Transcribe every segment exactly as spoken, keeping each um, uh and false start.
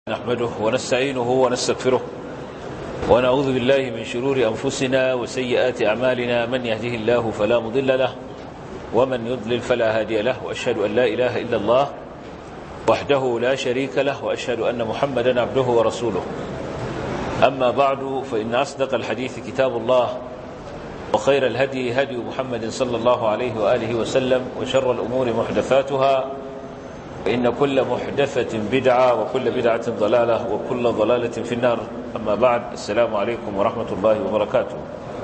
نحمده ونستعينه ونستغفره ونعوذ بالله من شرور أنفسنا وسيئات أعمالنا من يهده الله فلا مضل له ومن يضلل فلا هادي له وأشهد أن لا إله إلا الله وحده لا شريك له وأشهد أن محمدا عبده ورسوله أما بعد فإن أصدق الحديث كتاب الله وخير الهدي هدي محمد صلى الله عليه وآله وسلم وشر الأمور محدثاتها فإن كل محدثة بدعة وكل بدعة ضلالة وكل ضلالة في النار أما بعد السلام عليكم ورحمة الله وبركاته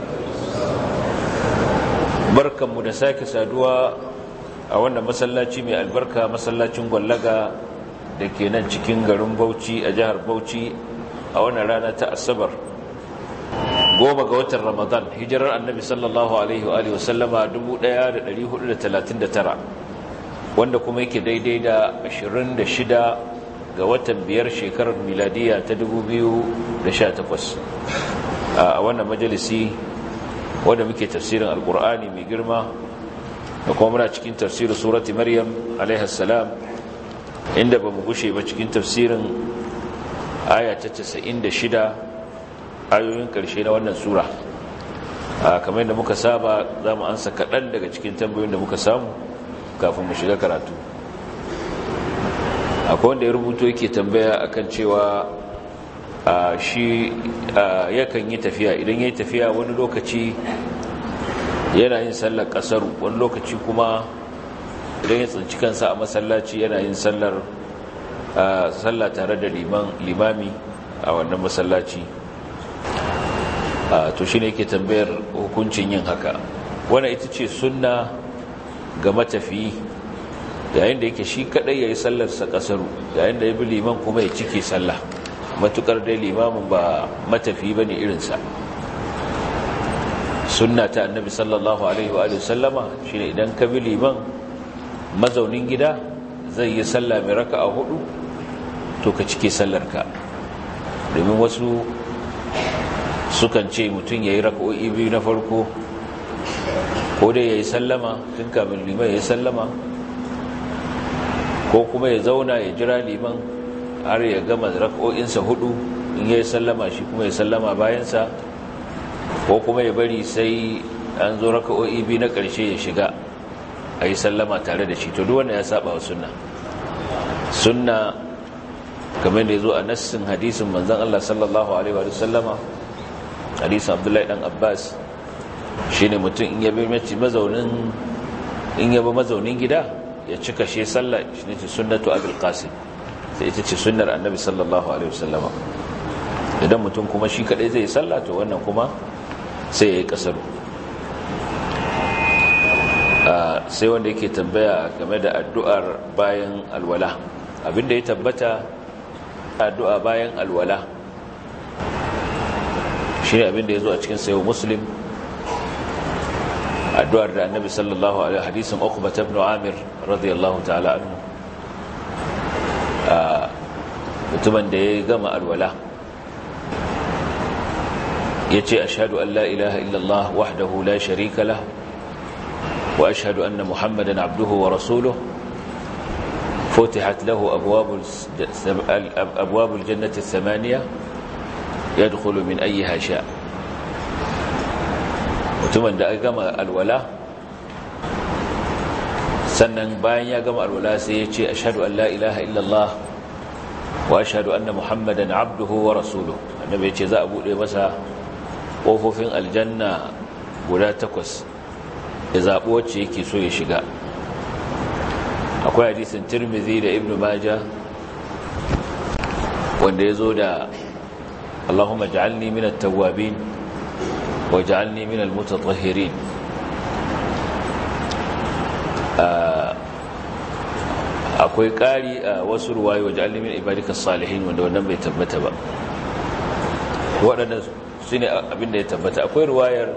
بركة مدساك سادوا أولا مسلاتي من البركة مسلاتي مغلقة لكي ننشكين غرم بوتي أجهر بوتي أولا رانا تأسبر قوم قوة رمضان هجر النبي صلى الله عليه وآله وسلم دمو ديار الأليه إلى ثلاثين ترى wanda kuma yake daidai da ashirin da shida ga watan biyar shekarar miladiya ta dubu biyu da sha takwas a wannan majalisi wanda muke tafsirin alkur'ani mai girma da kuma muna cikin tafsirin surati maryam alaihi salam inda bamu gushe ba cikin tafsirin aya ta casa'in da shida ayoyin karshe na wannan sura kamar yadda muka saba zamu ansa kaɗan daga cikin tambayoyin da muka samu kafin mu shiga karatu akwai wanda ya rubuto yake tambaya akan cewa shi yakan yi tafiya idan yayi tafiya wani lokaci yana yin sallar kasaru wani lokaci kuma idan ya tsinci kansa a masallaci yana yin sallar sallah tare da liman limami a wannan masallaci to shine yake tambayar hukuncin yin haka wannan ita ce sunna ga matafiyi yayin da yake shi kadai yayi sallarsa kasaru yayin da ya bi liman kuma ya cike sallah matukar dai limamin ba matafiyi bane irinsa sunna ta annabi sallallahu alaihi wa alihi sallama shine idan ka bi liman mazaunin gida zai yi sallah mai raka'a hudu to ka cike sallarka domin wasu sukan ce mutun yayi raka'o'i biyu na farko ko dai ya yi sallama tun kamin liman ya yi sallama ko kuma ya zauna ya jira liman har ya gama rak'o'insa hudu in ya yi sallama shi kuma ya sallama bayansa ko kuma ya bari sai an zo rak'o'i biyu na ƙarshe ya shiga a yi sallama tare da shi to duk wanda ya saba wa sunna sunna kamar da ya zo a nassin hadisin manzon Allah sallallahu alaihi wa sallama hadisin Abdullahi dan Abbas shi ne mutum in yabi mace mazaunin in yabi mazaunin gida ya cika shi sallah shi ne ce sunnatu abul qasim sai ita ce sunnar annabi sallallahu alaihi wasallama idan mutum kuma shi kadai zai sallah to wannan kuma sai yayi kasaru sai wanda yake tambaya game da addu'ar bayan alwala abinda ya tabbata addu'a bayan alwala shi ne abinda ya zo a cikin sayo muslim addu'ar da annabi sallallahu alaihi hadisin Uqbah ibn Amir radiyallahu ta'ala anhu mutumin da ya gama alwala yace ashhadu an la ilaha illallah wahdahu la sharika lah wa ashhadu anna muhammadan abduhu wa rasuluhu futihat lahu abwabul abwabul jannati ath-thamaniya yadkhulu min ayyiha sha mutumin da aka gama alwala sannan bayan ya gama alwala sai ya ce ashhadu an la ilaha illallah wa ashhadu anna muhammadan abduhu wa rasuluhu annabi ya ce za a bude masa kofofin aljanna guda takwas ya zabi wacce yake so ya shiga akwai hadisin Tirmidhi da Ibn Majah wanda ya zo da Allahumma ij'alni minat tawwabin waj'alni minal mutatahhirin akwai ƙari a wasu ruwaye waj'alni min ibadikas salihin wanda wannan bai tabbata ba waɗannan shine abinda ya tabbata akwai ruwayar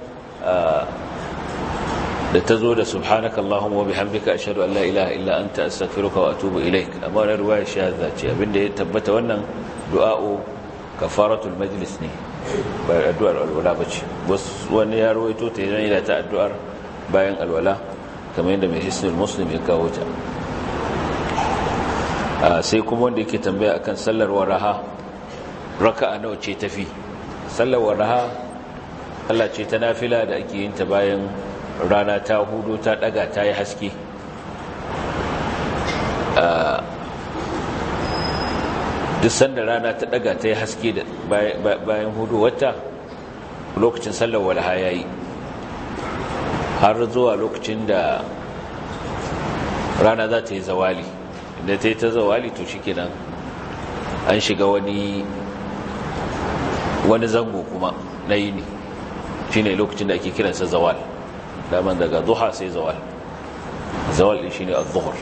da ta zo da subhanaka allahumma wa bihamdika ashhadu an la ilaha illa anta astaghfiruka wa atubu ilaik amma wannan ruwayar shadda ce abinda ya tabbata wannan du'a'u kafaratul majlis ne ba addu'ar alwala bace wani ya rawaito ta yana ta addu'ar bayan alwala kamar yadda mai hisnul muslim ya kawo ta sai kuma wanda yake tambaya akan sallar waraha raka'a nawa ce tafi. Sallar waraha Allah ce ta nafila da ake yin ta bayan rana ta hudu ta daga ta yi haske. Duk sanda rana ta daga ta yi haske da bayan hudu wata lokacin sallar walaha yayi, har zuwa lokacin da rana za ta yi zawali. Idan ta yi ta zawali to shikenan an shiga wani wani zango kuma na yini, shine lokacin da ake kiransa zawal. daman daga duha sai zawal, zawal din shine az-zuhr.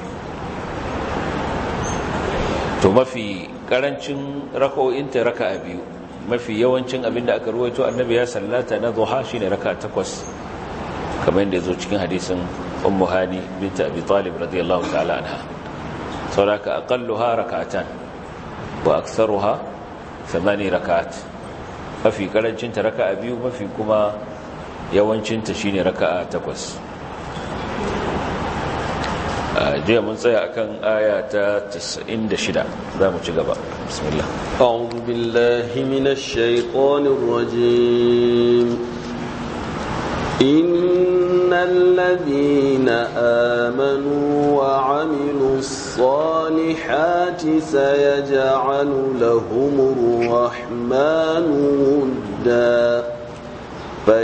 To mafi karancin raka'o'in ta raka'a biyu, mafi yawancin abinda aka ruwaito annabi ya sallata na duha shine raka'a takwas, kamar yadda yazo cikin hadisin ummu hani bint abi talib radiyallahu ta'ala anha. sauraka aqalluha raka'atan wa aktharuha thamani raka'at. mafi karancin ta raka'a biyu, mafi kuma yawancin ta shine raka'a takwas. jiya mun tsaya akan aya ta tis'in da shida, zamu ci gaba. bismillah. a'udhu billahi minash shaitanir rajim. innal ladhina amanu wa 'amilus salihati sayaj'alu lahumur rahmanu wudda fa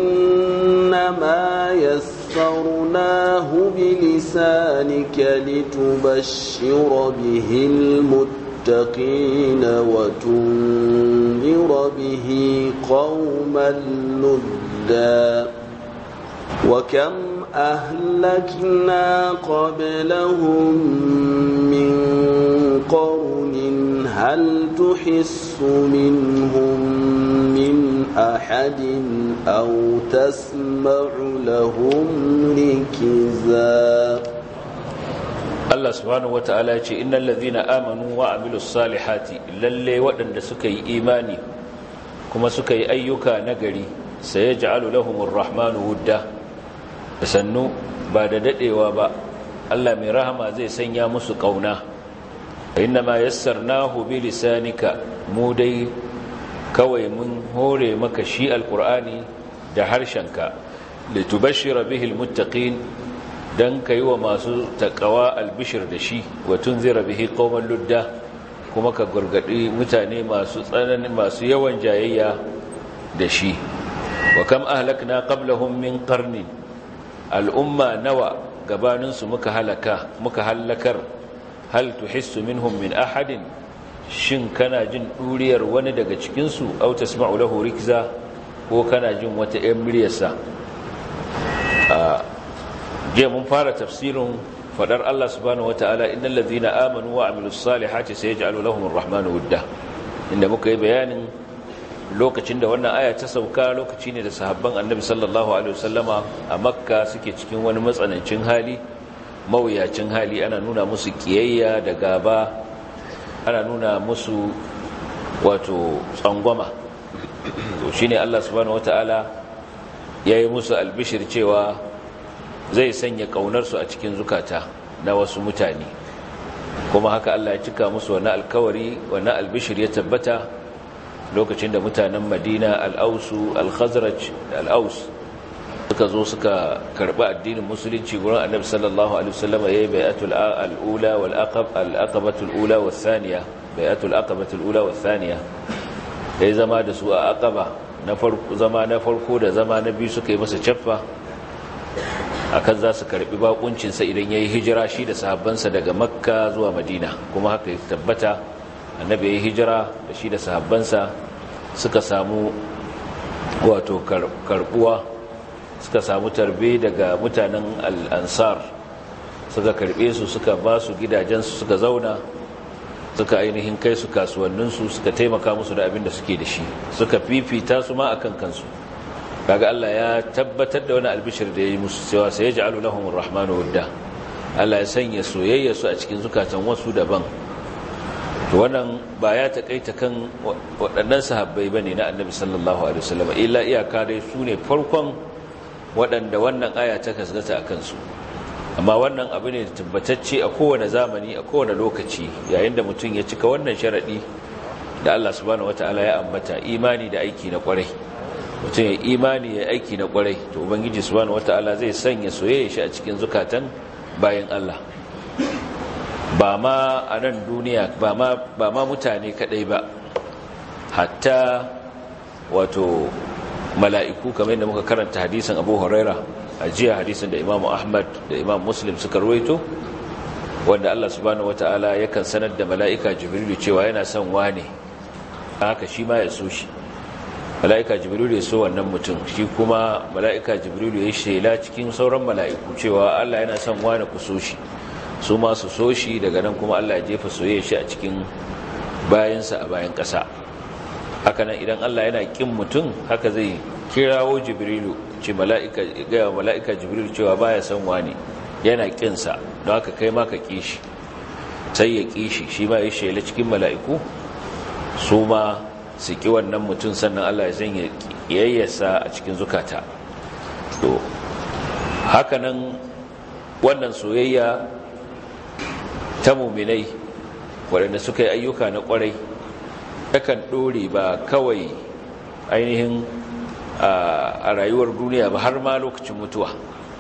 innama يسرناه بلسانك لتبشر به المتقين وتنذر به قوما لدا وكم أهلكنا قبلهم من قرن هل تحس منهم من أحد أو تسمع لهم ركزا. Allah subhanahu wata'ala ce innal ladhina amanu wa amilus salihati, lalle waɗanda suka yi imani kuma suka yi ayyuka nagari, sayaj'alu lahumur rahmanu wudda, sannu ba da dadewa ba Allah mai rahama zai sanya musu kauna. innama yassarnahu bi lisanika, mu dai kawai mun hore maka shi alqur'ani da harshenka, litubashshira bihi almuttaqin, dan kai wa masu taqwa albishir da shi, wa tunzira bihi qauman ludda, kuma ka gurgadi mutane masu tsanani masu yawan jayayya da shi. wa kam ahlakna qablahum min qarnin, al'umma nawa gabaninsu muka halaka muka halakar, hal tuhissu minhum min ahadin, shin kana jin duriyar wani daga cikinsu, au tasma'u lahu rikza, ko kana jin wata ‘yan muryarsa. a je mun fara tafsirin fadar Allah subhanahu wa ta'ala innal ladhina amanu wa amilus salihati sayaj'alu lahumur rahmanu wudda, inda muka yi bayanin lokacin da wannan aya ta sauka, lokaci ne da sahabban annabi sallallahu alaihi wasallama a makka suke cikin wani matsanancin hali, mawuyacin hali. ana nuna musu kiyayya da gaba, ana nuna musu wato tsangwama. to shine Allah subhanahu wataala yayi musu albishir cewa zai sanya kaunar su a cikin zukata na wasu mutane, kuma haka Allah ya cika musu wannan alkawari, wannan albishir ya tabbata lokacin da mutanen Madina, al-Ausu, al-Khazraj, al-Aus suka zo suka karbi addinin musulunci gurin Annabi sallallahu alaihi wasallam. yayi bai'atul al-ula wal aqab al-aqabatul ula was thaniya, bai'atul aqabatul ula was thaniya. yayi zama da su a aqaba na farko, zama na farko da zama na biyu suka yi masa caffa akan za su karbi bakuncin sa idan yayi hijira shi da sahabbansa daga Makka zuwa Madina, kuma haka ya tabbata. Annabi yayi hijira da shi da sahabbansa, suka samu wato karbuwa, suka samu tarbe daga mutanen al-ansar, suka karbe su, suka ba su gidajensu, suka zauna, suka ainihin kai su kasuwanninsu, suka taimaka musu da abin da suke da shi, suka fifita su ma akan kansu. kaga Allah ya tabbatar da wani albishir da yayi musu cewa sai yaj'alu lahumur rahmanu wudda, Allah ya sanya soyayya su a cikin zukatan wasu daban. to wannan ba ya takaita kan waɗannan sahabbai bane na Annabi sallallahu alaihi wasallam, illa iyaka dai su ne farkon waɗanda wannan aya ta kasgata a kansu. amma wannan abu ne tabbatacce a kowane zamani a kowane lokaci yayin da mutum ya cika wannan sharadi da Allah subhanahu wataala ya ambata imani da aiki na kwarai mutum ya imani ya aiki na kwarai to ubangiji subhanahu wataala zai sanya soyayya shi a cikin zukatan bayan Allah ba ma a nan duniya ba ma ba ma mutane kadai ba hatta wato mala'iku kamar yadda muka karanta hadisin Abu Huraira a jiya hadisin da Imam Ahmad da Imam Muslim suka rawaito wanda Allah subhanahu wataala yakan sanar da mala'ika Jibrilu cewa yana son wane haka shi ma ya so shi mala'ika Jibrilu ya so wannan mutum shi kuma mala'ika Jibrilu ya shela cikin sauran mala'iku cewa Allah yana son wane ku so shi su ma su so shi daga nan kuma Allah ya jefa soyayya shi a cikin bayansa a bayan ƙasa haka nan idan Allah yana kin mutum haka zai kirawo Jibrilu ce mala'ika ga mala'ika Jibrilu cewa baya son wani yana kin sa don haka kai ma ka kishi sai ya kishi shi ma ya shela cikin mala'iku su ma su ki wannan mutum sannan Allah ya sanya kiyayyarsa a cikin zukata to haka nan wannan soyayya ta mu'minai waɗanda suka yi ayyuka na ƙwarai takan ɗore ba kawai ainihin a rayuwar duniya ba har ma lokacin mutuwa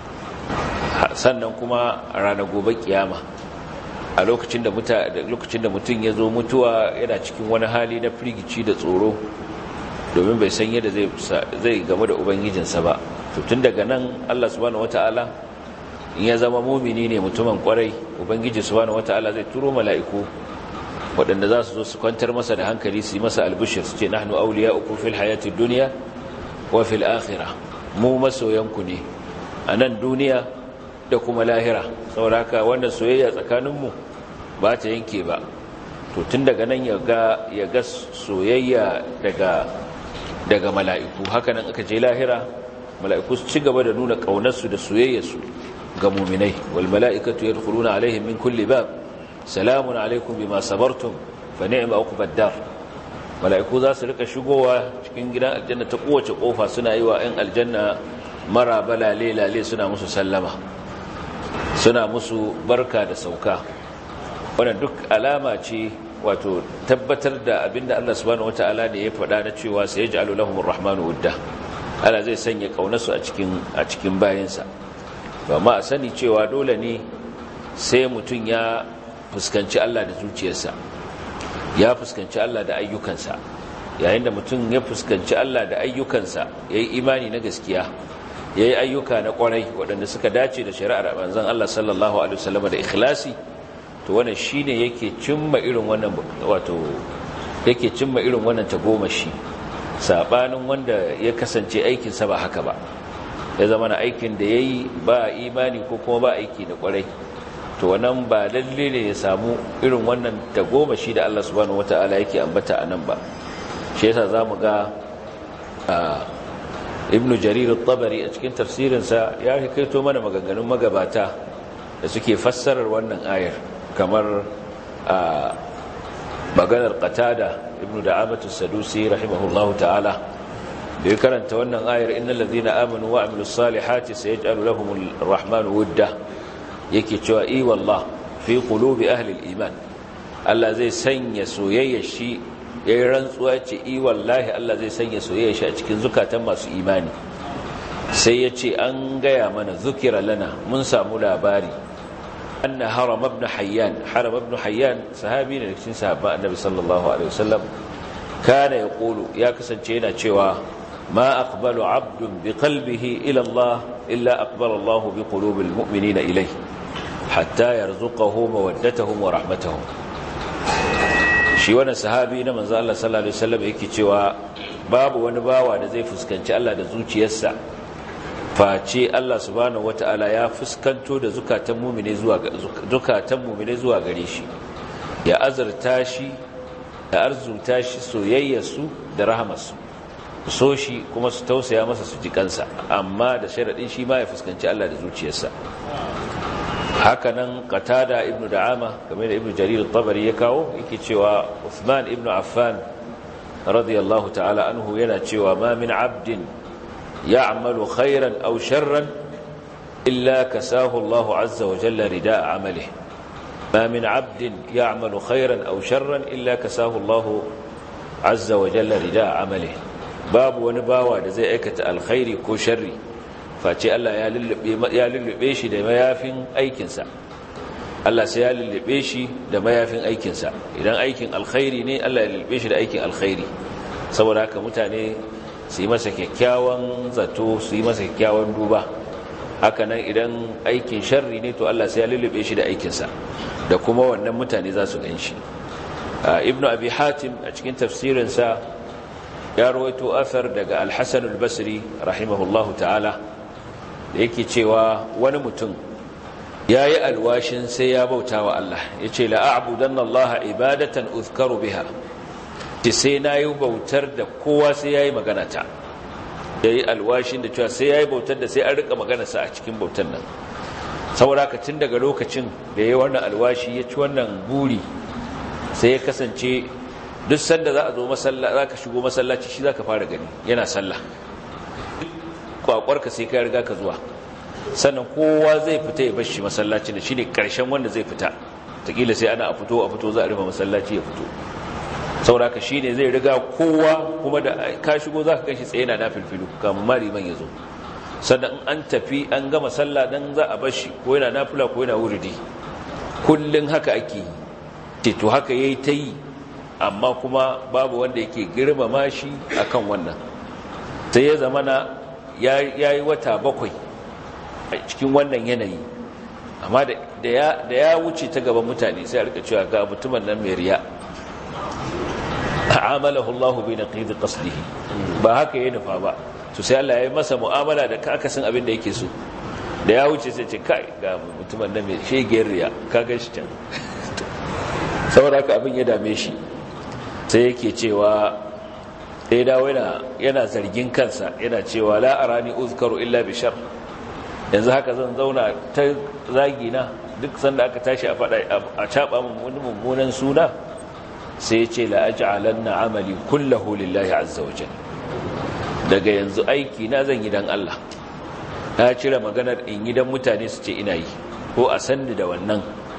sannan kuma a ranar gobe kiyama a lokacin da lokacin da mutum ya zo mutuwa yana cikin wani hali na firgici da tsoro domin bai san yadda zai game da ubangijinsa ba tun daga nan Allah subhanahu wataala in ya zama mumini ne mutumin kwarai ubangiji subhanahu wataala zai turo mala'iku waɗanda za su zo su kwantar masa da hankali su yi masa albishir su ce nahnu awliya'ukum fil hayatid dunya wa fil akhirah mu masoyanku ne a nan duniya da kuma lahira saboda haka wannan soyayya tsakaninmu ba ta yanke ba to tun daga nan ya ga ya ga soyayya daga daga mala'iku haka nan aka je lahira mala'iku su ci gaba da nuna kaunarsu da soyayyarsu ga mu'minai wal mala'ikatu yadkhuluna alaihim min kulli bab salamun alaikum bima sabartum fa ni'ma uqbad dar mala'iku za su rika shigowa cikin gidan aljanna ta kowace kofa suna yi wa 'yan aljanna mara balale lale suna musu sallama suna musu barka da sauka wannan duk alama ce wato tabbatar da abinda Allah subhanahu wataala ne ya faɗa na cewa sai yaj'alu lahumur rahmanu wudda Allah zai sanya kaunarsu a cikin a cikin bayinsa amma a sani cewa dole ne sai mutum ya fuskanci Allah da zuciyarsa ya fuskanci Allah da ayyukansa yayin da mutum ya fuskanci Allah da ayyukansa yayi imani na gaskiya yayi ayyuka na kwarai waɗanda suka dace da shari'ar manzon Allah sallallahu alaihi wasallam da ikhlasi to wannan shine yake cimma irin wannan wato yake cimma irin wannan tagomashi sabanin wanda ya kasance aikin sa ba haka ba ya zama na aikin da yayi ba imani ko kuma ba aiki da kwarai to wannan ba lalle ne ya samu irin wannan tagomashi da Allah subhanahu wataala yake ambata anan ba shi yasa zamu ga Ibn Jarir al-Tabari a cikin tafsirinsa ya kaito mana maganganun magabata da suke fassarar wannan ayar kamar a maganar Qatada Ibn Da'amah as-Sadusi rahimahullahu ta'ala da ya karanta wannan ayar innal ladhina amanu wa amilus salihati sayaj'alu lahumur rahmanu wudda yake cewa i wallah fi qulubi ahli al-iman Allah zai sanya soyayya shi yayin rantsuwa ce i wallahi Allah zai sanya soyayya shi a cikin zukatan masu imani sai yace an gaya mana zukira lana mun samu labari anna haram ibn hayyan haram ibn hayyan sahabi ne cikin sahabban annabi sallallahu alaihi wasallam kana yaqulu ya kasance yana cewa ma aqbalu 'abdun biqalbihi ila Allah illa aqbala Allah biqulubil mu'minina ilayhi hatta yarzuqahu mawaddatahum wa rahmatahum shi wannan sahabi na manzo Allah sallallahu alaihi wasallam yake cewa babu wani bawa da zai fuskanci Allah da zuciyarsa face Allah subhanahu wataala ya fuskanto da zukatan mu'mine zuwa zukatan mu'mine zuwa gare shi ya azurta shi da arzuta shi soyayyarsu da rahamarsu so shi kuma su tausaya masa su ji kansa amma da sharadin shi ma ya fuskanci Allah da zuciyarsa hakanan Qatada ibn Da'ama kamar da Ibn Jarir al-Tabari ya kawo yake cewa Uthman ibn Affan radiyallahu ta'ala anhu yana cewa ma min 'abdin ya'malu khairan aw sharran illa kasahu Allahu azza wa jalla rida'a amalihi ma min 'abdin ya'malu khairan aw sharran illa kasahu Allahu azza wa jalla rida'a amalihi babu wani bawa da zai aikata alkhairi ko sharri face Allah ya lullube ya lullube shi da mayafin aikinsa Allah sai ya lullube shi da mayafin aikinsa idan aikin alkhairi ne Allah ya lullube shi da aikin alkhairi saboda haka mutane su yi masa kyakkyawan zato su yi masa kyakkyawan duba haka nan idan aikin sharri ne to Allah sai ya lullube shi da aikinsa da kuma wannan mutane za su gan shi ibnu abi hatim a cikin tafsirinsa ya rawaito athar daga al-hasan al-basri rahimahullahu ta'ala da yake cewa wani mutum ya yi alwashin sai ya bauta wa Allah ya ce la'abudan Allah ibadatan uzkaru biha ce sai na yi bautar da kowa sai ya yi magana ta ya yi alwashin da cewa sai ya yi bautar da sai an rika maganarsa a cikin bautar nan saboda ka tun daga lokacin da ya yi wannan alwashi ya ci wannan buri sai ya kasance duk sanda za a zo masallaci za ka shigo masallaci shi za ka fara gani yana sallah kwakwarka sai ka riga ka zuwa sannan kowa zai fita ya bashi masallaci da shi ne ƙarshen wanda zai fita taƙila sai ana a fito a fito za a rufe masallaci ya fito sauraka shi ne zai riga kowa kuma da ka shigo za ka ganshi tsaye na nafilfilu kamun mari man ya zo sannan in an tafi an gama sallah dan za a bashi ko yana nafila ko yana wuridi kullum haka ake yi to haka yayi ta yi amma kuma babu wanda yake girmama shi akan wannan sai ya zamana ya yi wata bakwai a cikin wannan yanayi amma da ya wuce ta gaban mutane sai a rika cewa ga mutumin nan mai riya amalahu Allah bi naqid qasdihi ba haka yayin nufa ba to sai Allah ya yi masa mu'amala da akasin abin da yake so da ya wuce sai ce kai ga mutumin nan mai shegiyar riya kaga shi can saboda haka abin ya dame shi sai yake cewa sai dawo yana zargin kansa yana cewa la arani uzkaru illa bi shar yanzu haka zan zauna ta zagina duk sanda aka tashi a fada a caba min wani mummunan suna sai ya ce la aj'alanna amali kullahu lillahi azza wajalla daga yanzu aiki na zan yi dan Allah na cire maganar in yi dan mutane su ce ina yi ko a sanni da wannan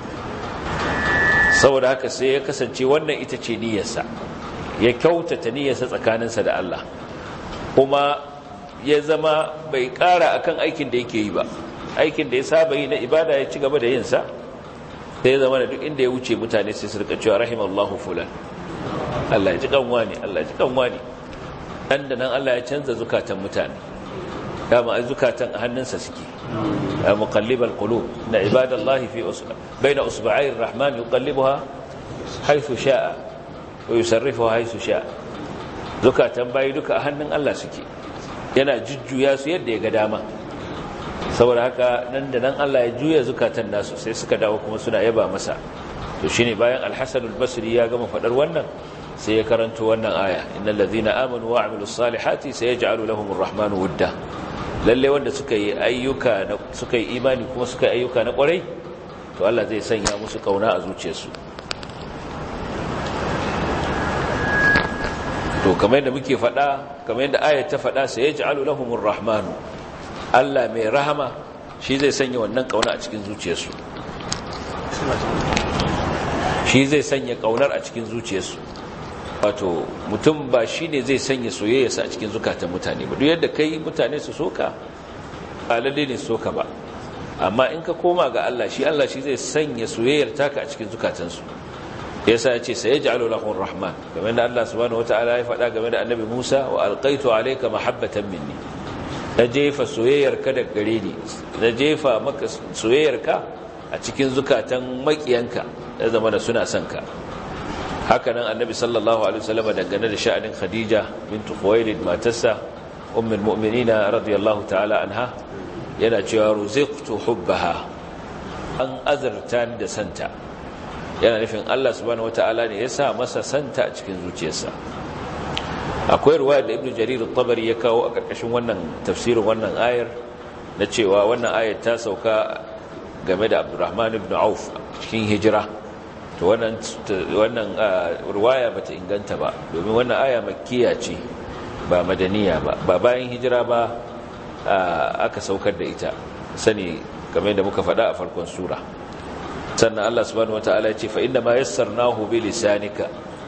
saboda haka sai ya kasance wannan ita ce niyyarsa ya kyautata niyyarsa tsakaninsa da Allah kuma ya zama bai ƙara akan aikin da yake yi ba aikin da ya saba yi na ibada ya ci gaba da yin sa sai ya zama da duk inda ya wuce mutane sai su rika cewa rahimallahu fulan Allah ya ji kanwa ne Allah ya ji kanwa ne dan da nan Allah ya canza zukatan mutane dama ai zukatan a hannunsa suke ya muqallibal qulub na ibadallahi fi usba baina usba'ai arrahman yuqallibuha haythu sha'a wa yusarrifuha haythu sha'a zukatan bayi duka a hannun Allah suke yana jujjuya su yadda ya ga dama saboda haka nan da nan Allah ya juya zukatan nasu sai suka dawo kuma suna yaba masa to shine bayan al-Hasan al-Basri ya gama fadar wannan sai ya karanto wannan aya innal ladhina amanu wa amilus salihati sayaj'alu lahumur rahmanu wudda lalle wanda suka yi ayyuka suka yi imani kuma suka yi ayyuka na kwarai to Allah zai sanya musu kauna a zuciyarsu to kamar yadda muke faɗa kamar yadda ayat ta faɗa sai yaj'alu lahumur rahmanu Allah mai rahama shi zai sanya wannan kauna a cikin zuciyarsu shi zai sanya kaunar a cikin zuciyarsu wato mutum ba shine zai sanya soyayyarsa a cikin zukatan mutane ba duk yadda kai mutane su soka ba lalle ne soka ba amma in ka koma ga Allah shi Allah shi zai sanya soyayyar taka a cikin zukatansu yasa ya ce sai yaj'alu lahum rahman kamar da Allah subhanahu wataala ya faɗa game da annabi Musa wa alqaitu alayka mahabbatan minni na jefa soyayyarka daga gare ni na jefa maka soyayyarka a cikin zukatan makiyanka da zamana suna son ka haka nan annabi sallallahu alaihi wasallam dangane da sha'anin Khadija bint Khuwailid matarsa ummul mu'minina radiyallahu ta'ala anha yana cewa ruziqtu hubbaha an azarta ni da santa yana nufin Allah subhanahu wataala ne ya sa masa santa a cikin zuciyarsa akwai ruwaya da Ibn Jarir al-Tabari ya kawo a karkashin wannan tafsirin wannan ayar na cewa wannan ayar ta sauka game da Abdurrahman ibn Auf cikin hijira to wannan wannan ruwaya bata inganta ba domin wannan aya makkiya ce ba madaniya ba ba bayan hijira ba aka saukar da ita sani kamar yadda muka faɗa a farkon sura. Sannan Allah subhanahu wataala ya ce fa inna ma yassarnahu bi lisanika,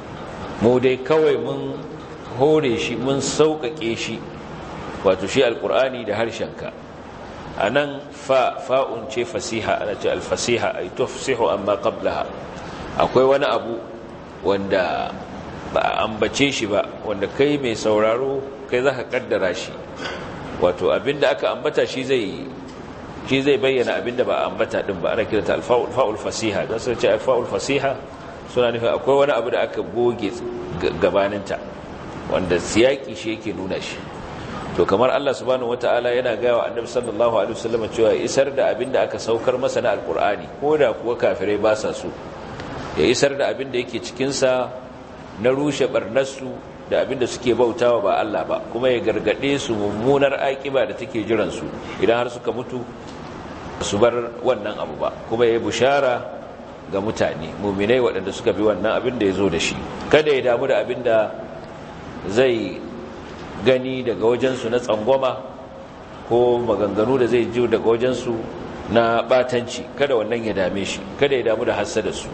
mu dai kawai mun hore shi mun sauƙaƙe shi, wato shi alqur'ani da harshenka. anan fa fa'un ce fasiha, ana ce alfasiha ay tufsihu amma qablaha. Akwai wani abu wanda ba a ambace shi ba, wanda kai mai sauraro kai zaka kaddara shi, wato abinda aka ambata shi zai shi zai bayyana abinda ba a ambata din ba. Ana kiranta alfa'ul fa'ul fasiha, dan sai ce alfa'ul fasiha suna nufin akwai wani abu da aka goge gabaninta wanda siyaki shi yake nuna shi. To kamar Allah subhanahu wataala yana ga wa Annabi sallallahu alaihi wasallam cewa isar da abinda aka saukar masa na alqur'ani, koda kuwa kafirai ba sa so, ya isar da abinda yake cikin sa na rushe barnarsu da abinda suke bautawa ba Allah ba, kuma ya gargade su mummunar akiba da take jiran su idan har suka mutu su bar wannan abu ba, kuma ya bushara ga mutane mu'minai waɗanda suka bi wannan abin da yazo da shi. Kada ya damu da abinda zai gani daga wajensu na tsangwama ko maganganu da zai ji daga wajensu na batanci, kada wannan ya dame shi, kada ya damu da hasada su.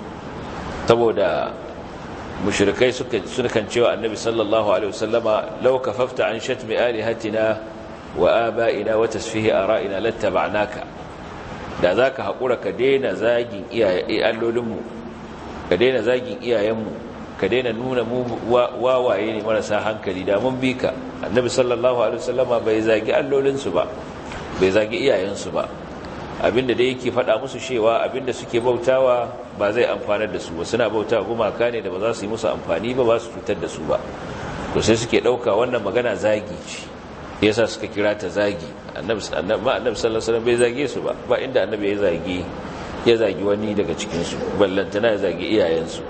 Saboda mushrikai suka sukan cewa annabi sallallahu alaihi wasallama law kafafta an shatmi alihatina wa aba'ina wa tasfihi ara'ina lattaba'naka, da zaka hakura ka daina zagin iyaye allolinmu, ka daina zagin iyayenmu, ka daina nuna mu wawaye ne marasa hankali, da mun bi ka. Annabi sallallahu alaihi wasallama bai zagi allolinsu ba, bai zagi iyayensu ba. Abinda da yake faɗa musu cewa abinda suke bautawa ba zai amfanar da su ba, suna bautawa gumaka ne da ba za su yi musu amfani ba, ba su cutar da su ba. To sai suke ɗauka wannan magana zagi ce, yasa suka kira ta zagi. Annabi annabi sallallahu alaihi wasallam bai zage su ba, ba inda annabi ya zagi ya zagi wani daga cikin su, ballantana ya zagi iyayensu.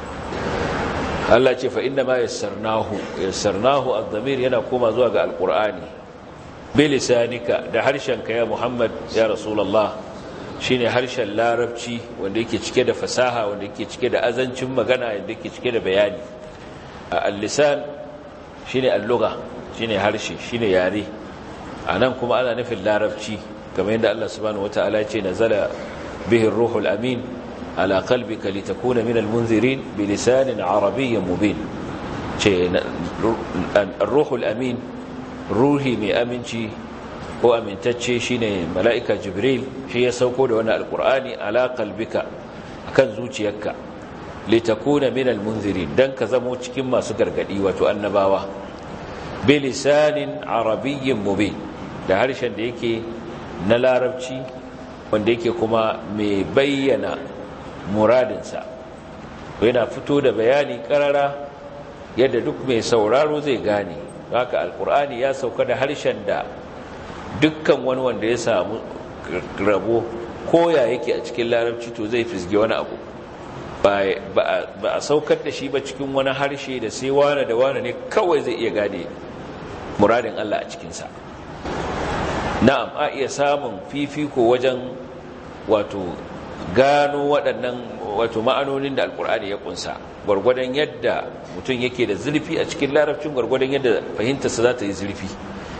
Allah ce fa inna ma yassarnahu, yassarnahu ad-damir yana koma zuwa ga alqur'ani, bilisanika, da harshenka ya Muhammad ya Rasulullah, shine harshen larabci wanda yake cike da fasaha, wanda yake cike da azancin magana, wanda yake cike da bayani. Al-lisan shine al-lugha, shine harshe, shine yare. Anan kuma ana nufin larabci, kamar yadda Allah subhanahu wataala ya ce nazala bihi ar-ruhul amin على قلبك لتكون من المنذرين بلسان عربي مبين. الروح الأمين روحي مي أمنشي هو أمنتشي شيني ملائكة جبريل شي يسوكو لنا القرآن على قلبك أكن زوجيك لتكون من المنذرين دنك زموش كما سكر قدي وتؤنباوة بلسان عربي مبين. da harshen da yake na larabci wanda yake kuma mai bayyana muradinsa, yana fito da bayani karara yadda duk mai sauraro zai gane. Haka alkur'ani ya sauka da harshen da dukkan wani wanda ya samu rabo koya yake a cikin larabci to zai fisge wani abu. Ba a saukar da shi ba cikin wani harshe da sai wane da wane ne kawai zai iya gane muradin Allah a cikinsa. Na'am, a iya samun fifiko wajen wato gano waɗannan wato ma'anonin da alkur'ani ya kunsa, gwargwadon yadda mutum yake da zurfi a cikin larabcin, gwargwadon yadda fahimtarsa za ta yi zurfi.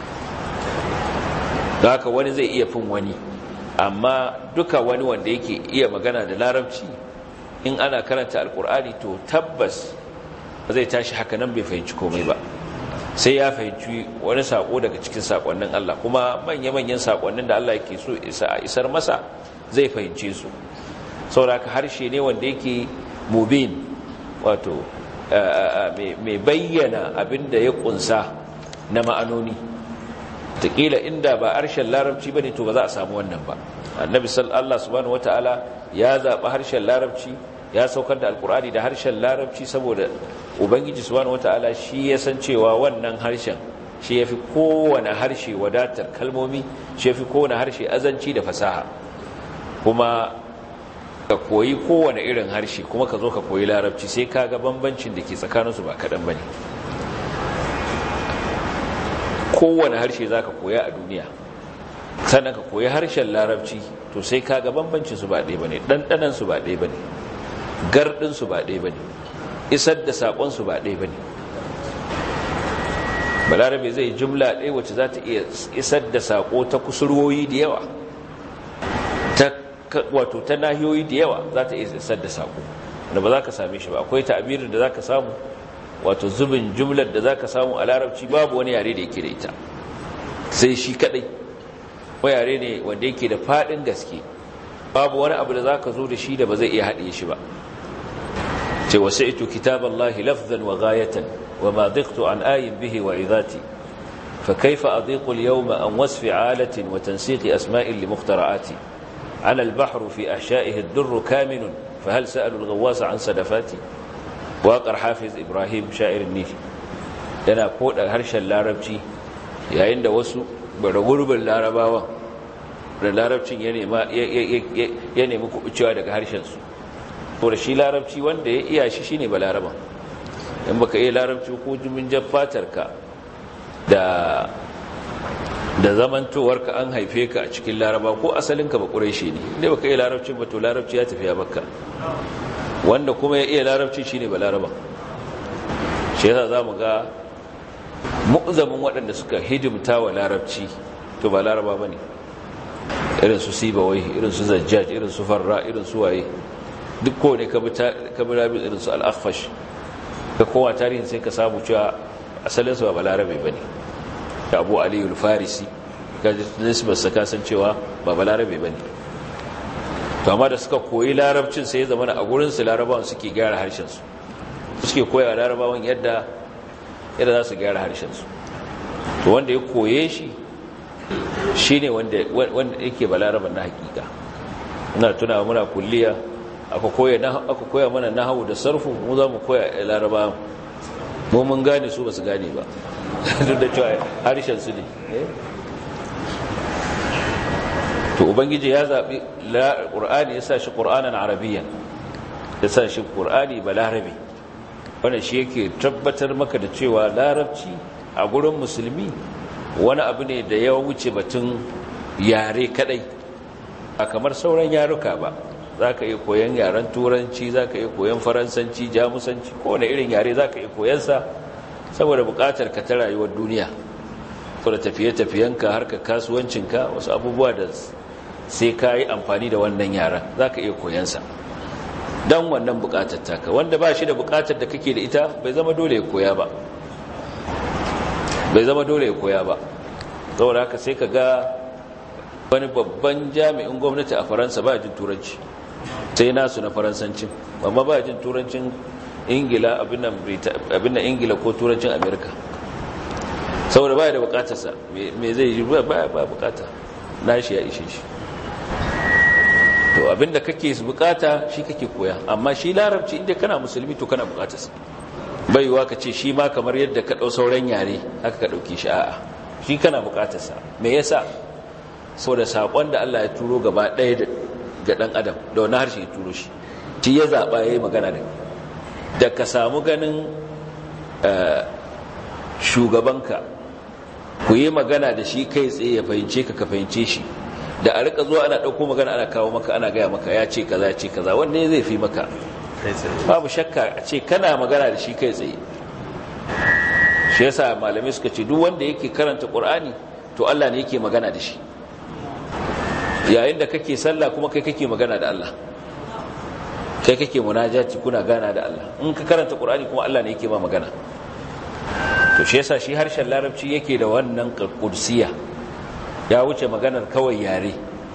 da haka wani zai iya fin wani, amma duka wani wanda yake iya magana da larabci in ana karanta alkur'ani to tabbas zai tashi haka nan bai fahimci komai ba, sai ya fahimci wani sako daga cikin sakonnin Allah, kuma manya-manyan sakonnin da Allah yake so isa a isar masa zai fahimce su. saboda harshe ne wanda yake mubin, wato mai bayyana abin da ya kunsa na ma'anoni. taƙila inda ba harshen larabci bane to ba za a samu wannan ba. annabi sallallahu subhanahu wataala ya zaɓi harshen larabci, ya saukar da alkur'ani da harshen larabci saboda ubangiji subhanahu wataala shi ya san cewa wannan harshen shi yafi kowane harshe wadatar kalmomi, shi yafi kowane harshe azanci da fasaha. kuma ka koyi kowane irin harshe kuma ka zo ka koyi larabci sai ka ga bambancin da ke tsakaninsu ba kaɗan ba ne. kowane harshe za ka koya a duniya sannan ka koyi harshen larabci to sai ka ga bambancinsu ba ɗaya ba ne, ɗanɗanansu ba ɗaya ba ne, gardinsu ba ɗaya ba ne, isar da saƙonsu ba ɗaya ba ne. balarabe zai jumla ɗaya wacce za ta iya isar da saƙo ta kusurwoyi da yawa, wato ta nahiyoyi da yawa za ta iya isar da sako da ba za ka same shi ba. Akwai ta'abirin da za ka samu, wato zubin jumlar da za ka samu a larabci babu wani yare da yake da ita sai shi kadai, ko yare ne wanda yake da fadin gaske, babu wani abu da za ka zo da shi da ba zai iya haɗe shi ba. ce wasi'tu kitaballahi lafzan wa ghayatan wa ma dhiqtu an ayin bihi wa idati fa kayfa adhiqu al-yawma an wasfi 'alatin wa tansiqi asma'in li mukhtara'ati ala al-bahru fi ahsha'ihi ad-durr kamin fa hal sa'alu al-ghawwas 'an sadafati. waƙar hafiz ibrahim sha'irin nifi yana koda harshen larabci yayin da wasu baragurbin larabawan da larabcin ya nemi kubucewa daga harshensu. to da shi larabci wanda ya iya shi shine ba laraban, in baka iya larabci ko jimin fatarka da da zamantowarka an haife ka a cikin laraba ko asalinka ba ƙureshi ne, inda baka iya larabci ba to larabci ya tafiya baka. wanda kuma ya iya larabci shine ba laraban. shi yasa zamu ga mu'zamin waɗanda suka hidimta wa larabci to ba laraba bane, irin su sibawai, irin su zajjaj, irin su farra, irin su waye, duk ko ne ka bi ka bi rabi irin su al-akhfash, ka kowa tarihin sai ka samu cewa asalin su ba larabe bane. da Abu Ali al-Farisi ka nisbar sa kasancewa ba ba larabe bane. to amma da suka koyi larabcin sai ya zama a gurinsu larabawan suke gyara harshensu, suke koya larabawan yadda yadda za su gyara harshensu. to wanda ya koye shi shi ne wanda yake ba laraban na hakika. ina tuna muna kulliya aka koya aka koya mana nahawu da sarfu, mu za mu koya larabawan, mu mun gane su ba su gane ba duk da cewa harshensu ne. to ubangiji ya zaɓi ƙur'ani ya sa shi ƙur'anan arabiyan, ya sa shi ƙur'ani ba larabi. wannan shi yake tabbatar maka da cewa larabci a gurin musulmi wani abu ne da ya wuce batun yare kadai, a kamar sauran yaruka ba. za ka iya koyan yaren turanci, za ka iya koyan faransanci, jamusanci, kowane irin yare za ka iya koyansa saboda buƙatar ka ta rayuwar duniya, saboda tafiye-tafiyenka, harkar kasuwancinka, wasu abubuwa da sai ka yi amfani da wannan yaran za ka iya koyansa don wannan bukatar taka. wanda ba shi da bukatar da kake da ita bai zama dole ya koya ba bai zama dole ya koya ba saboda haka sai ka ga wani babban jami'in gwamnati a Faransa ba jin turanci, sai nasu na faransancin, amma ba jin turancin ingila abin nan ingila ko turancin amerika, saboda ba da bukatarsa. me zai yi ba ba bukata nashi ya ishe shi. to abinda kake bukata shi kake koya, amma shi larabci inda kana musulmi to kana bukatarsa. baiwa ka ce shi ma kamar yadda ka dau sauran yare haka ka dauke shi, a'a shi kana bukatarsa. me yasa? saboda sakon da Allah ya turo gaba ɗaya ga dan adam da wani harshe ya turo shi, shi ya zaba yayi magana da da ka samu ganin shugabanka ku yi magana da shi kai tsaye ya fahimce ka ka fahimce shi, da a rika zuwa ana dauko magana ana kawo maka ana gaya maka ya ce kaza ya ce kaza, wanne zai fi maka? babu shakka a ce kana magana da shi kai tsaye. shi yasa malamai suka ce duk wanda yake karanta Qur'ani to Allah ne yake magana da shi, yayin da kake sallah kuma kai kake magana da Allah, kai kake munajati kuna gana da Allah. in ka karanta Qur'ani kuma Allah ne yake ma magana. to shi yasa shi harshen larabci yake da wannan qudsiya, ya wuce maganar kawai yare.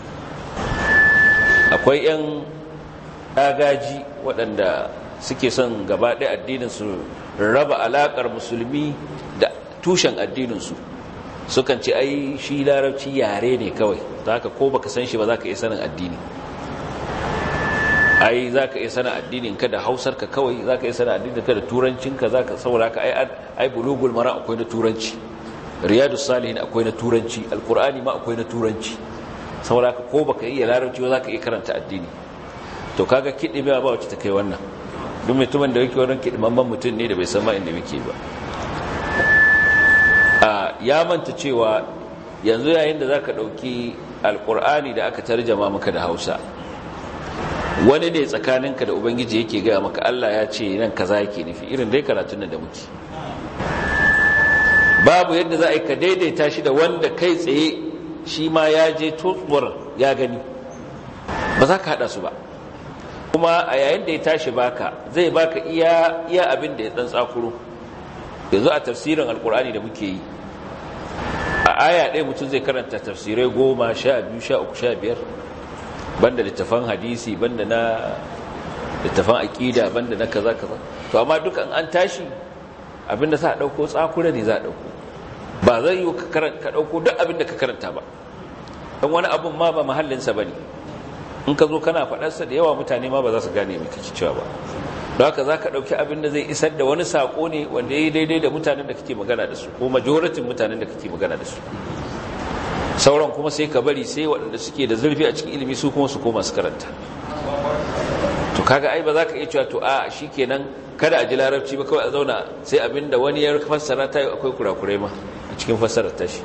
akwai 'yan agaji waɗanda suke son gaba ɗaya addininsu raba alaƙar musulmi da tushen addininsu, sukan ce ai shi larabci yare ne kawai, za ka ko baka san shi ba za ka iya sanin addini. ai za ka iya sanin addininka da hausarka kawai, za ka iya sanin addininka da turancinka, za ka saboda ka ai bulugul mara akwai na turanci, riyadu salihin akwai na turanci, alkur'ani ma akwai na turanci, saboda ka ko baka iya larabci ba za ka iya karanta addini. to kaga kidime ba wacce ta kai wannan, duk mutumin da yake wannan kidimamman mutum ne da bai san ma inda yake ba. a ya manta cewa yanzu yayin da zaka dauki alkur'ani da aka tarjama maka da Hausa, wani ne tsakaninka da ubangiji yake ga maka Allah ya ce nan kaza yake nufi, irin dai karatun nan da muke. babu yadda za a yi ka daidaita shi da wanda kai tsaye shi ma ya je tutsuwar ya gani. ba za ka haɗa su ba. Kuma a yayin da ya tashi baka zai baka iya iya abin da ya dan tsakuro. Yanzu a tafsirin alkur'ani da muke yi a aya ɗaya mutum zai karanta tafsirai goma sha biyu sha uku sha biyar, banda littafan hadisi, banda na littafan aƙida, banda na kaza kaza. To amma dukan an tashi abinda za a ɗauko tsakura ne za a ɗauko, ba zai yi ka ɗauko duk abinda ka karanta ba, don wani abin ma ba mahallinsa ba ne. In ka zo kana faɗarsa da yawa mutane ma ba za su gane mai kake cewa ba. Don haka za ka ɗauki abin da zai isar da wani saƙo ne wanda ya yi daidai da mutanen da kake magana da su, ko majoratin mutanen da kake magana da su. Sauran kuma sai ka bari sai waɗanda suke da zurfi a cikin ilimi su kuma su koma su karanta. To kaga ai ba za ka iya cewa to a shi kenan kada a ji larabci ba kawai a zauna sai abin da wani ya fassara ta yi akwai kurakurai ma a cikin fassarar tashi.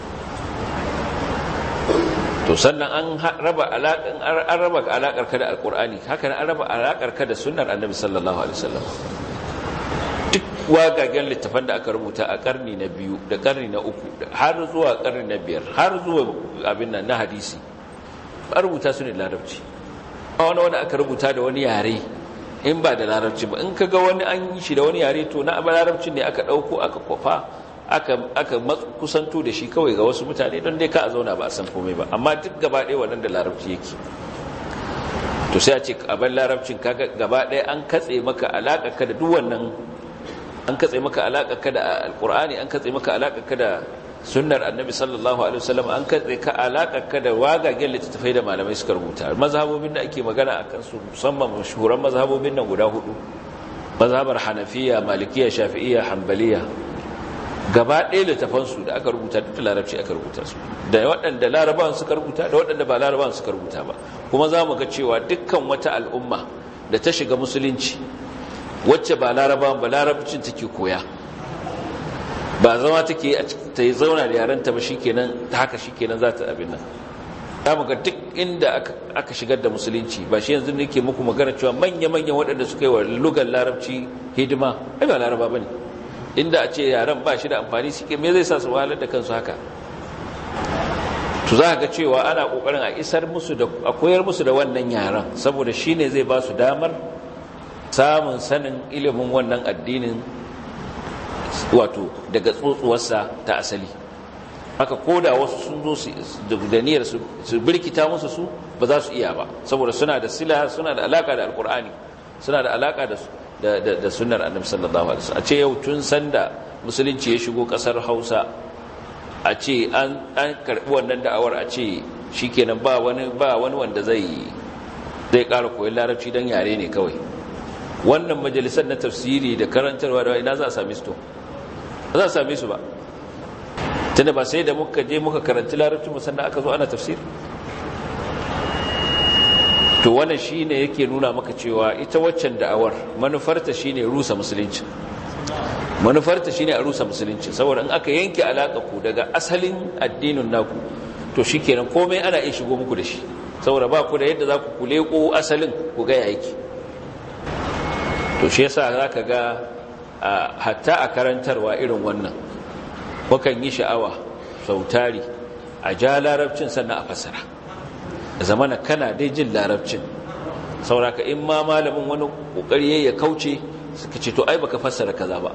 To sannan an raba alaƙar an raba alaƙar ka da alƙur'ani, haka an raba alaƙar ka da sunnar annabi sallallahu alaihi wasallam. Duk wagagen littafan da aka rubuta a ƙarni na biyu da ƙarni na uku har zuwa ƙarni na biyar har zuwa abin nan na hadisi ba rubuta su ne larabci. Ba wani wanda aka rubuta da wani yare in ba da larabci ba. In ka ga wani an yi shi da wani yare to na larabcin ne aka ɗauko aka kwafa aka aka kusanto da shi kawai ga wasu mutane don dai ka a zauna ba a san komai ba, amma duk gaba ɗaya wannan da larabci yake. To sai a ce a bar larabcin kaga gaba ɗaya an katse maka alaƙa ka da duk wannan, an katse maka alaƙa ka da alƙur'ani, an katse maka alaƙa ka da sunnar annabi sallallahu alaihi wasallam, an katse ka alaƙa ka da wagagen littattafai da malamai suka rubuta. Mazhabobin da ake magana akan su musamman mashhuran mazhabobin nan guda hudu, mazhabar Hanafiya, Malikiya, Shafi'iyya, Hanbaliya, gaba ɗaya littafansu da aka rubuta duk da larabci aka rubuta su, da waɗanda larabawan suka rubuta da waɗanda ba larabawan suka rubuta ba. Kuma za mu ga cewa dukkan wata al'umma da ta shiga musulunci wacce ba larabawan ba larabcin take koya, ba zama take ta yi zauna da yarenta ba shikenan ta haka shikenan za ta abin nan. Za mu ga duk inda aka shigar da musulunci, ba shi yanzu nake muku magana cewa manya-manyan waɗanda suka yi wa lugar larabci hidima ai ba laraba ba ne. Inda a ce yaren ba shi da amfani suke me zai sa su wahalar da kansu haka. To za ga cewa ana kokarin a isar musu da a koyar musu da wannan yaren, saboda shine zai ba su damar samun sanin ilimin wannan addinin wato daga tsotsuwarsa ta asali. Haka koda wasu sun zo su da niyyar su birkita musu su ba za su iya ba, saboda suna da sila, suna da alaka da alkur'ani, suna da alaka da su da da, da sunnar annabi sallallahu alaihi wasallam. A ce yau tun sanda musulunci ya shigo kasar Hausa, a ce an an karbi wannan da'awar, a ce shikenan ba wani ba wani wanda zai zai ƙara koyon larabci dan yare ne kawai. Wannan majalisar na tafsiri da karantarwa da ina za a same su to ba za a same su ba, tunda ba sai da muka je muka karanci larabci musanna aka zo ana tafsiri. To wannan shine yake nuna maka cewa ita waccan da'awar manufarta shine rusa musulunci, manufarta shine a rusa musulunci, saboda in aka yanke alaka ku daga asalin addinin naku to shikenan komai ana iya shigo muku da shi, saboda ba ku da yadda za ku kuleko asalin ku ga yake. To shi yasa zaka ga hatta a karantarwa irin wannan wakan yi sha'awa sautari a ja larabcin sannan a fasara, zamana kana dai jin larabcin, sauraka in ma malamin wani kokari ya kauce suka ce to ai baka fassara kaza ba.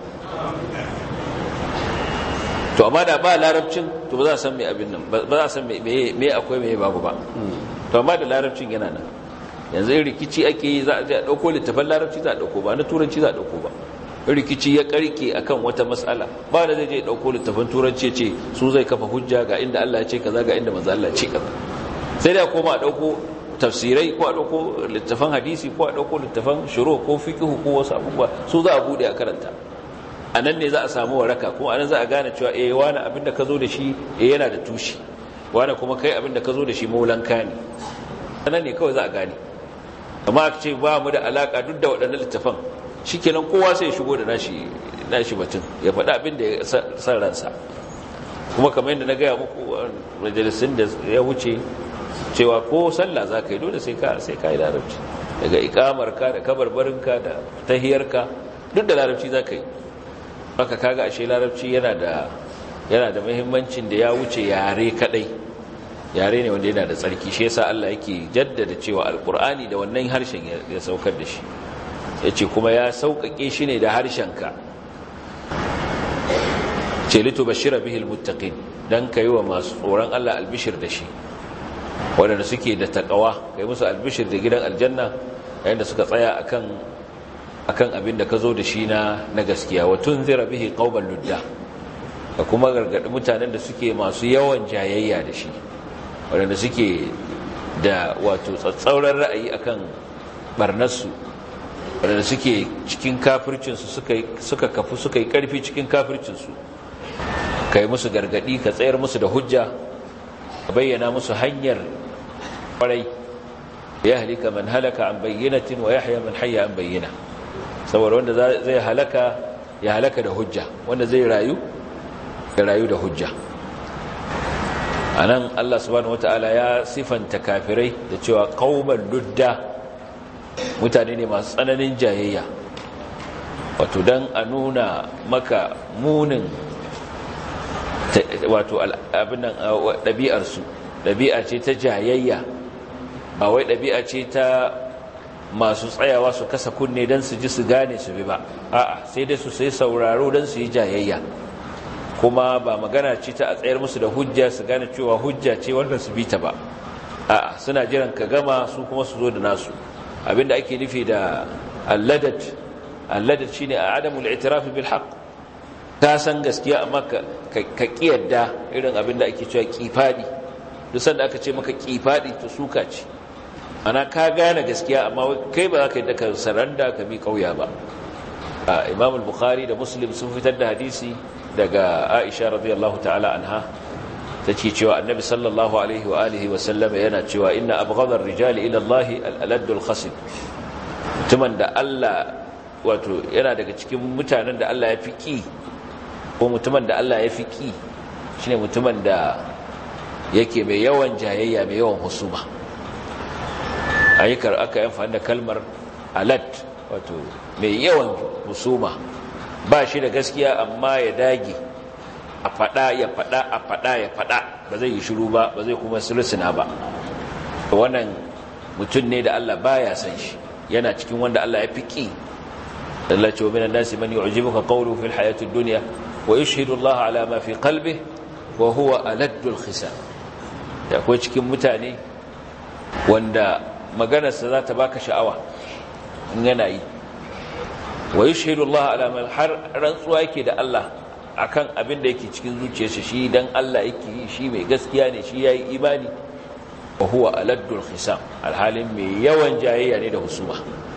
To amma da ba larabcin to ba za a san me abin nan ba za a san me me akwai me babu ba. To amma da larabcin yana nan, yanzu rikici ake yi za a dauko littafin larabci za a dauko ba na turanci za a dauko ba. Rikici ya karke akan wata mas'ala ba da zai je dauko littafin turanci ce su zai kafa hujja ga inda Allah ya ce kaza ga inda manzo Allah ya ce kaza, sai da koma a dauko tafsirai ko a dauko littafan hadisi ko a dauko littafan shuru ko fiqh ko wasu abubuwa su za a bude a karanta. Anan ne za a samu waraka, kuma anan za a gane cewa eh wani abinda ka zo da shi eh yana da tushi, wani kuma kai abinda ka zo da shi maulanka ne. Anan ne kawai za a gane. Amma aka ce ba mu da alaka duk da waɗannan littafan, shikenan kowa sai ya shigo da nashi nashi batun ya faɗa abinda ya san ransa. Kuma kamar yadda na gaya muku majalisun da ya wuce cewa ko sallah za ka yi dole sai ka sai ka yi larabci, daga ikamarka da kabarbarinka da tahiyarka duk da larabci za ka yi. Haka kaga ashe larabci yana da yana da muhimmancin da ya wuce yare kadai, yare ne wanda yana da tsarki, shi yasa Allah yake jaddada cewa alqur'ani da wannan harshen ya saukar da shi, yace kuma ya saukake shi ne da harshenka, ce litubashshira bihi almuttaqin, dan kai wa masu tsoron Allah albishir da shi, wanda suke da takawa kai musu albishir da gidan aljanna yayin da suka tsaya akan akan abin da ka zo da shi na na gaskiya. Wa tunzira bihi qauman ludda, ka kuma gargadi mutanen da suke masu yawan jayayya da shi, wanda suke da wato tsatsauran ra'ayi akan barnarsu, wanda suke cikin kafircinsu suka suka kafu suka yi karfi cikin kafircinsu, kai musu gargadi, ka tsayar musu da hujja, ka bayyana musu hanyar kwarai. ya halika man halaka an bayyinatin wa yahya man hayya an bayyina, saboda wanda zai halaka ya halaka da hujja, wanda zai rayu ya rayu da hujja. anan Allah subhanahu wataala ya sifanta kafirai da cewa qauman ludda, mutane ne masu tsananin jayayya, wato dan a nuna maka munin wato abin nan dabi'ar su, dabi'a ce ta jayayya, ba wai dabi'a ce ta masu tsayawa su kasa kunne dan su ji su gane su bi ba, a'a sai dai su sai sauraro dan su yi jayayya, kuma ba magana ce ta a tsayar musu da hujja su gane cewa hujja ce wanda su bi ta ba, a'a suna jiran ka gama su kuma su zo da nasu. Abinda ake nufi da alladat, alladat shine a adamul i'tiraf bil haqq, ka san gaskiya amma ka ka kiyarda, irin abinda ake cewa kifadi. duk sanda aka ce maka kifadi to suka ce, ana ka gane gaskiya amma kai ba za ka yi da ka saranda ka bi kauya ba. Imam al-Bukhari da Muslim sun fitar da hadisi daga Aisha radiyallahu ta'ala anha, tace cewa Annabi sallallahu alaihi wa alihi wa sallam yana cewa inna abghadar rijali ila Allah al-alad al-khasib, mutumin da Allah wato yana daga cikin mutanen da Allah ya fi ki, ko mutumin da Allah ya fi ki shine mutumin da yake mai yawan jayayya, mai yawan husuma. ayyukar aka yi amfani da kalmar alad, wato mai yawan husuma, ba shi da gaskiya amma ya dage a fada ya fada a fada ya fada, ba zai yi shiru ba, ba zai kuma sulusuna ba. wannan mutum ne da Allah baya san shi, yana cikin wanda Allah ya fiki. Allah ce wa minan nasi man yu'jibuka qawluhu fil hayatid dunya wa yashhadu Allah ala ma fi qalbihi wa huwa aladul khisam. da akwai cikin mutane wanda maganarsa za ta baka sha'awa in yana yi, wa yashhadu Allah ala ma, har rantsuwa yake da Allah akan abin da yake cikin zuciyarsa, shi dan Allah yake yi, shi mai gaskiya ne, shi yayi imani. wa huwa aladul khisam, alhalin mai yawan jayayya ne da husuma.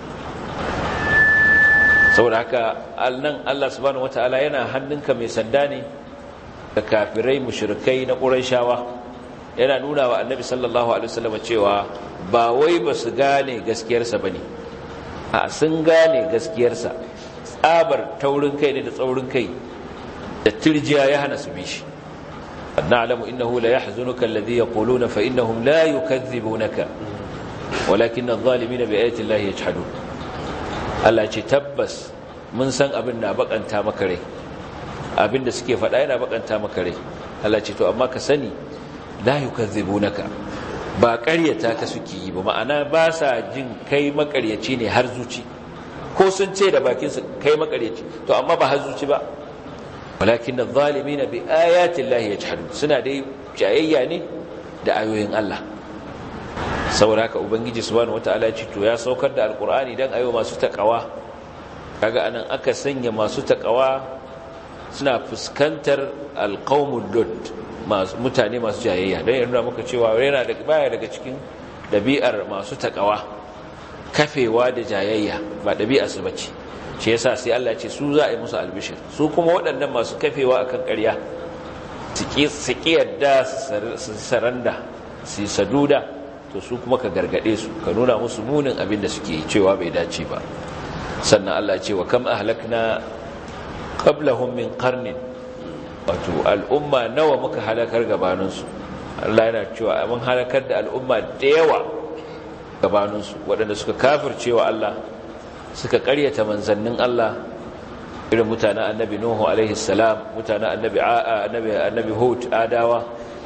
saboda haka alnan Allah subhanahu wataala yana hannunka mai sanda ne da kafirai mushrikai na Qurayshawa, yana nuna wa Annabi sallallahu alaihi wasallam cewa ba wai ba su gane gaskiyarsa bane, a sun gane gaskiyarsa, tsabar taurin kai ne da tsaurin kai da tirjiya ya hana su bi shi. na'lamu innahu la yahzunuka alladhi yaquluna fa innahum la yukadhibunaka walakinna adh-dhalimina bi ayati llahi yajhadun. Allah ce tabbas mun san abin na bakanta maka rai, abin da suke faɗa yana bakanta maka rai. Allah ce to amma ka sani la yukadhibunaka, ba ƙaryata ka suke yi ba, ma'ana ba sa jin kai makaryaci ne har zuci, ko sun ce da bakin su kai makaryaci to amma ba har zuci ba. walakinna adh-dhalimina bi ayati llahi yajhadun, suna dai jayayya ne da ayoyin Allah. saboda haka ubangiji subhanahu wataala ya ce to ya saukar da alqur'ani dan ayo masu takawa. kaga anan aka sanya masu takawa suna fuskantar alqaumul lud, masu mutane masu jayayya, dan yana muka cewa yana da baya daga cikin dabi'ar masu takawa kafewa da jayayya, ba dabi'ar su bace. shi yasa sai Allah ya ce su za a yi musu albishir, su kuma waɗannan masu kafewa akan ƙarya su ki yadda su saranda su saduda, to su kuma ka gargade su, ka nuna musu munin abin da suke yi cewa bai dace ba. sannan Allah ya ce wa kam ahlakna qablahum min qarnin, wato al'umma nawa muka halakar gabaninsu. Allah yana cewa mun halakar da al'umma da yawa gabaninsu, waɗanda suka kafircewa Allah, suka ƙaryata manzannin Allah, irin mutanen annabi Nuhu alaihi salam, mutanen annabi annabi annabi Hud, Adawa,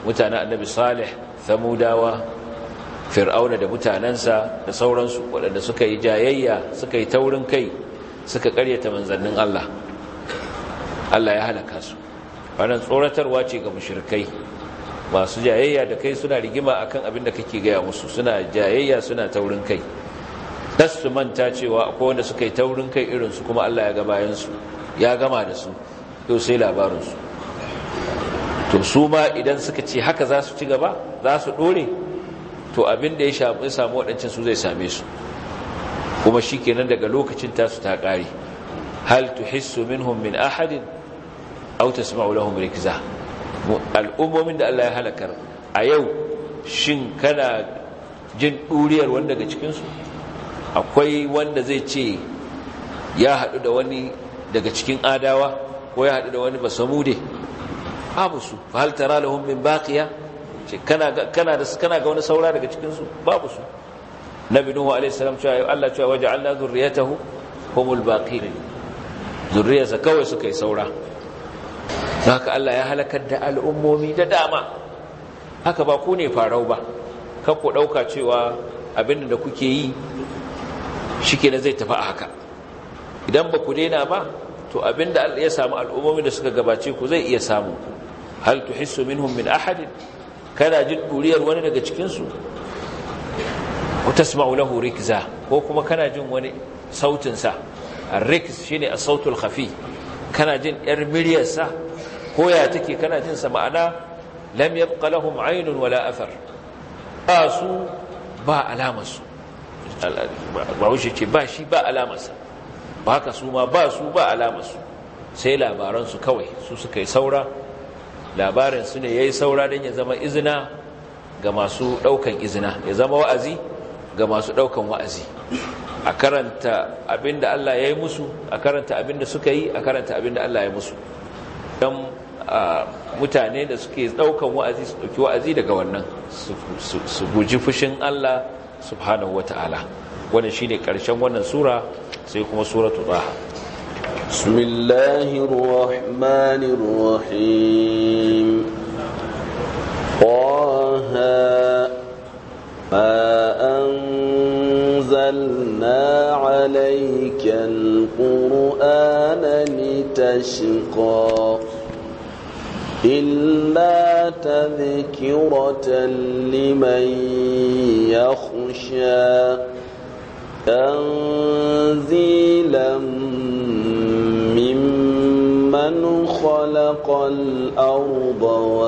mutanen annabi salih samudawa fir'auna da mutanensa da sauransu waɗanda suka yi jayayya suka yi taurin kai suka ƙaryata manzannin Allah Allah ya halaka su wannan tsoratarwa ce ga mushrikai masu jayayya da kai suna rigima akan abin da kake gaya musu suna jayayya suna taurin kai das su manta cewa akwai wanda suka yi taurin kai irinsu kuma Allah ya ga bayansu ya gama da su yau sai labarinsu to su ma idan suka ce haka za su ci gaba za su ɗore to abin da ya samu waɗancan su zai same su kuma shi kenan daga lokacin tasu ta ƙare hal tuhissu minhum min ahadin aw tasma'u lahum rikza al'ummomin da Allah ya halakar a yau shin kana jin ɗuriyar wanda daga cikinsu akwai wanda zai ce ya haɗu da wani daga cikin adawa ko ya haɗu da wani basamude babu su fa hal tara lahum min baqiya ce kana kana da kana ga wani saura daga cikin su babu su nabi nuhu alaihi salam cewa Allah cewa waja'alna zurriyatahu humul baqin zurriyarsa kawai suka yi saura haka Allah ya halakar da al'ummomi da dama haka ba ku ne farau ba kan ku dauka cewa abin da kuke yi shikenan zai tafi a haka idan ba ku daina ba to abinda Allah ya samu al'ummomi da suka gabace ku zai iya samu hal tuhissu minhum min ahadin kana jin duriyar wani daga cikin su ko tasma'u lahu rikza ko kuma kana jin wani sautin sa ar-riks shine as-sautul khafi kana jin yar miryar sa ko ya take kana jin sa ma'ana lam yabqa lahum aynun wala athar ba su ba alamar su ba wuce ce ba shi ba alamar sa ba haka su ma ba su ba alamar su sai labaran su kawai su suka yi saura labarin su ne yayi saura dan ya zama izina ga masu daukan izina ya zama wa'azi ga masu daukan wa'azi a karanta abinda Allah ya yi musu a karanta abinda suka yi a karanta abinda Allah ya musu dan mutane da suke daukan wa'azi su dauki wa'azi daga wannan su guji fushin Allah subhanahu wata'ala wannan shine karshen wannan sura sai kuma suratu taha bismillahir rahmanir rahim taha ma anzalna alayka alqur'ana litashqa إلا تذكرة لمن يخشى تنزيلا ممن خلق الأرض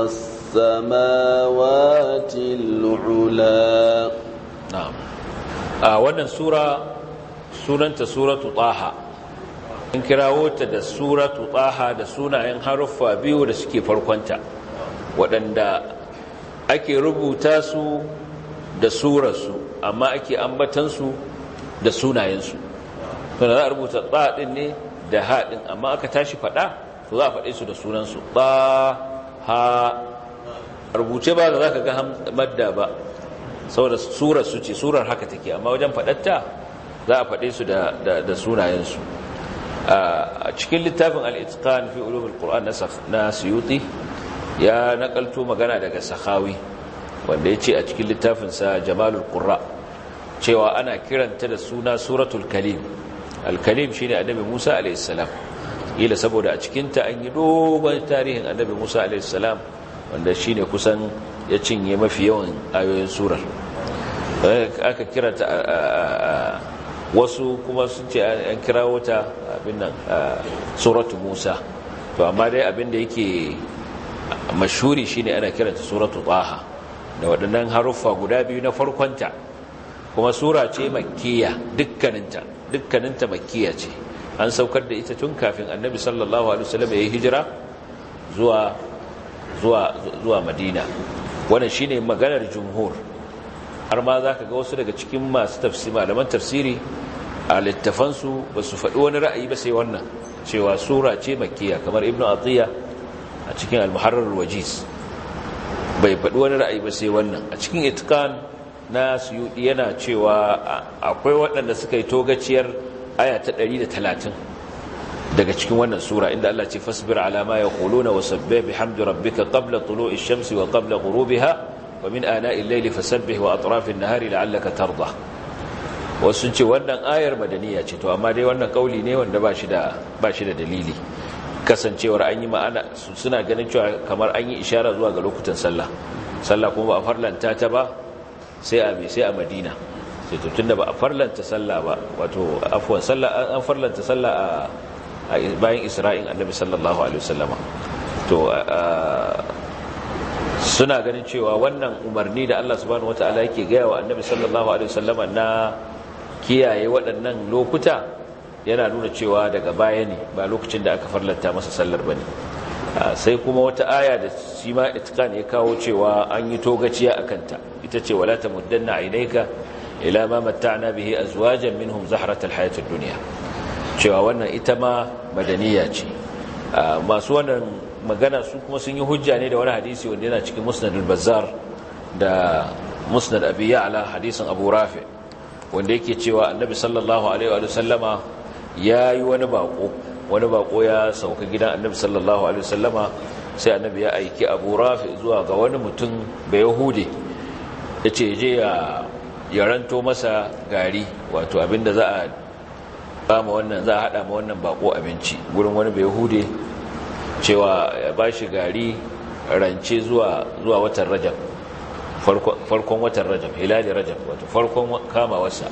والسماوات العلا نعم آه wannan sura sunanta suratu taha in kirawo ta da suratu taha da sunayen haruffa biyu da suke farkonta waɗanda ake rubuta su da surarsu amma ake ambatansu da sunayensu to da za a rubuta ta ɗin ne da ha ɗin amma aka tashi faɗa to za a faɗe su da sunansu ta ha rubuce ba da za ka ga madda ba saboda surarsu ce surar haka take amma wajen faɗatta za a faɗe su da sunayensu a cikin littafin al-itqan fi ulum al-Qur'an na Suyuti ya nakalto magana daga Sakhawi wanda yace a cikin littafin sa Jamalul Qurra cewa ana kiranta da suna suratul Kalim al-Kalim shine annabi Musa alayhi salam ila saboda a cikin ta an yi dogon tarihin annabi Musa alayhi salam wanda shine kusan ya cinye mafi yawan ayoyin surar aka kiranta wasu kuma sun ce an kirawo ta abin nan suratu Musa to amma dai abin da yake mashhuri shine ana kiranta suratu Taha da waɗannan haruffa guda biyu na farkonta kuma sura ce makkiya dukkaninta dukkaninta makkiya ce an saukar da ita tun kafin annabi sallallahu alaihi wasallam ya yi hijira zuwa zuwa zuwa Madina wannan shine maganar jumhur har ma za ka ga wasu daga cikin masu tafsiri malaman tafsiri a littafansu ba su faɗi wani ra'ayi ba sai wannan cewa sura ce makkiya kamar ibnu atiya a cikin al-muharrar wajiz bai faɗi wani ra'ayi ba sai wannan a cikin itqan na suyudi yana cewa akwai waɗanda suka yi togaciyar aya ta ɗari da talatin daga cikin wannan sura inda Allah ce fasbir ala ma yaquluna wasabbih bihamdi rabbika qabla tulu'i shamsi wa qabla ghurubiha wa min ana'i al-layli fasabbih wa atraf an-nahari la'allaka tarda. wasu ce wannan ayar madaniya ce to amma dai wannan kauli ne wanda ba shi da ba shi da dalili kasancewar an yi ma'ana suna ganin cewa kamar an yi ishara zuwa ga lokutan sallah sallah kuma ba a farlanta ta ba sai a sai a Madina sai to tunda ba a farlanta sallah ba wato afwan sallah an farlanta sallah a bayan Isra'il Annabi sallallahu alaihi wasallama to suna ganin cewa wannan umarni da Allah subhanahu wataala yake gaya wa Annabi sallallahu alaihi wasallama na kiyaye waɗannan lokuta yana nuna cewa daga baya ne ba lokacin da aka farlanta masa sallar bane sai kuma wata aya da shi ma itqan ya kawo cewa an yi togaciya akan ta ita ce wala tamuddanna aynayka ila ma matta'na bihi azwajan minhum zahratal hayatid dunya cewa wannan ita ma madaniya ce masu wannan magana su kuma sun yi hujja ne da wani hadisi wanda yana cikin musnadul bazzar da musnad abi ya'la hadisin abu rafi wanda yake cewa annabi sallallahu alaihi wa sallama yayi wani bako wani bako ya sauka gidan annabi sallallahu alaihi wa sallama sai annabi ya aiki abu rafi zuwa ga wani mutum bai yahudi yace je ya yaranto masa gari wato abinda za a bama wannan za a hada ma wannan bako abinci gurin wani bai yahudi cewa ya bashi gari rance zuwa zuwa watan rajab farkon watan rajab hilali rajab wato farkon kamawarsa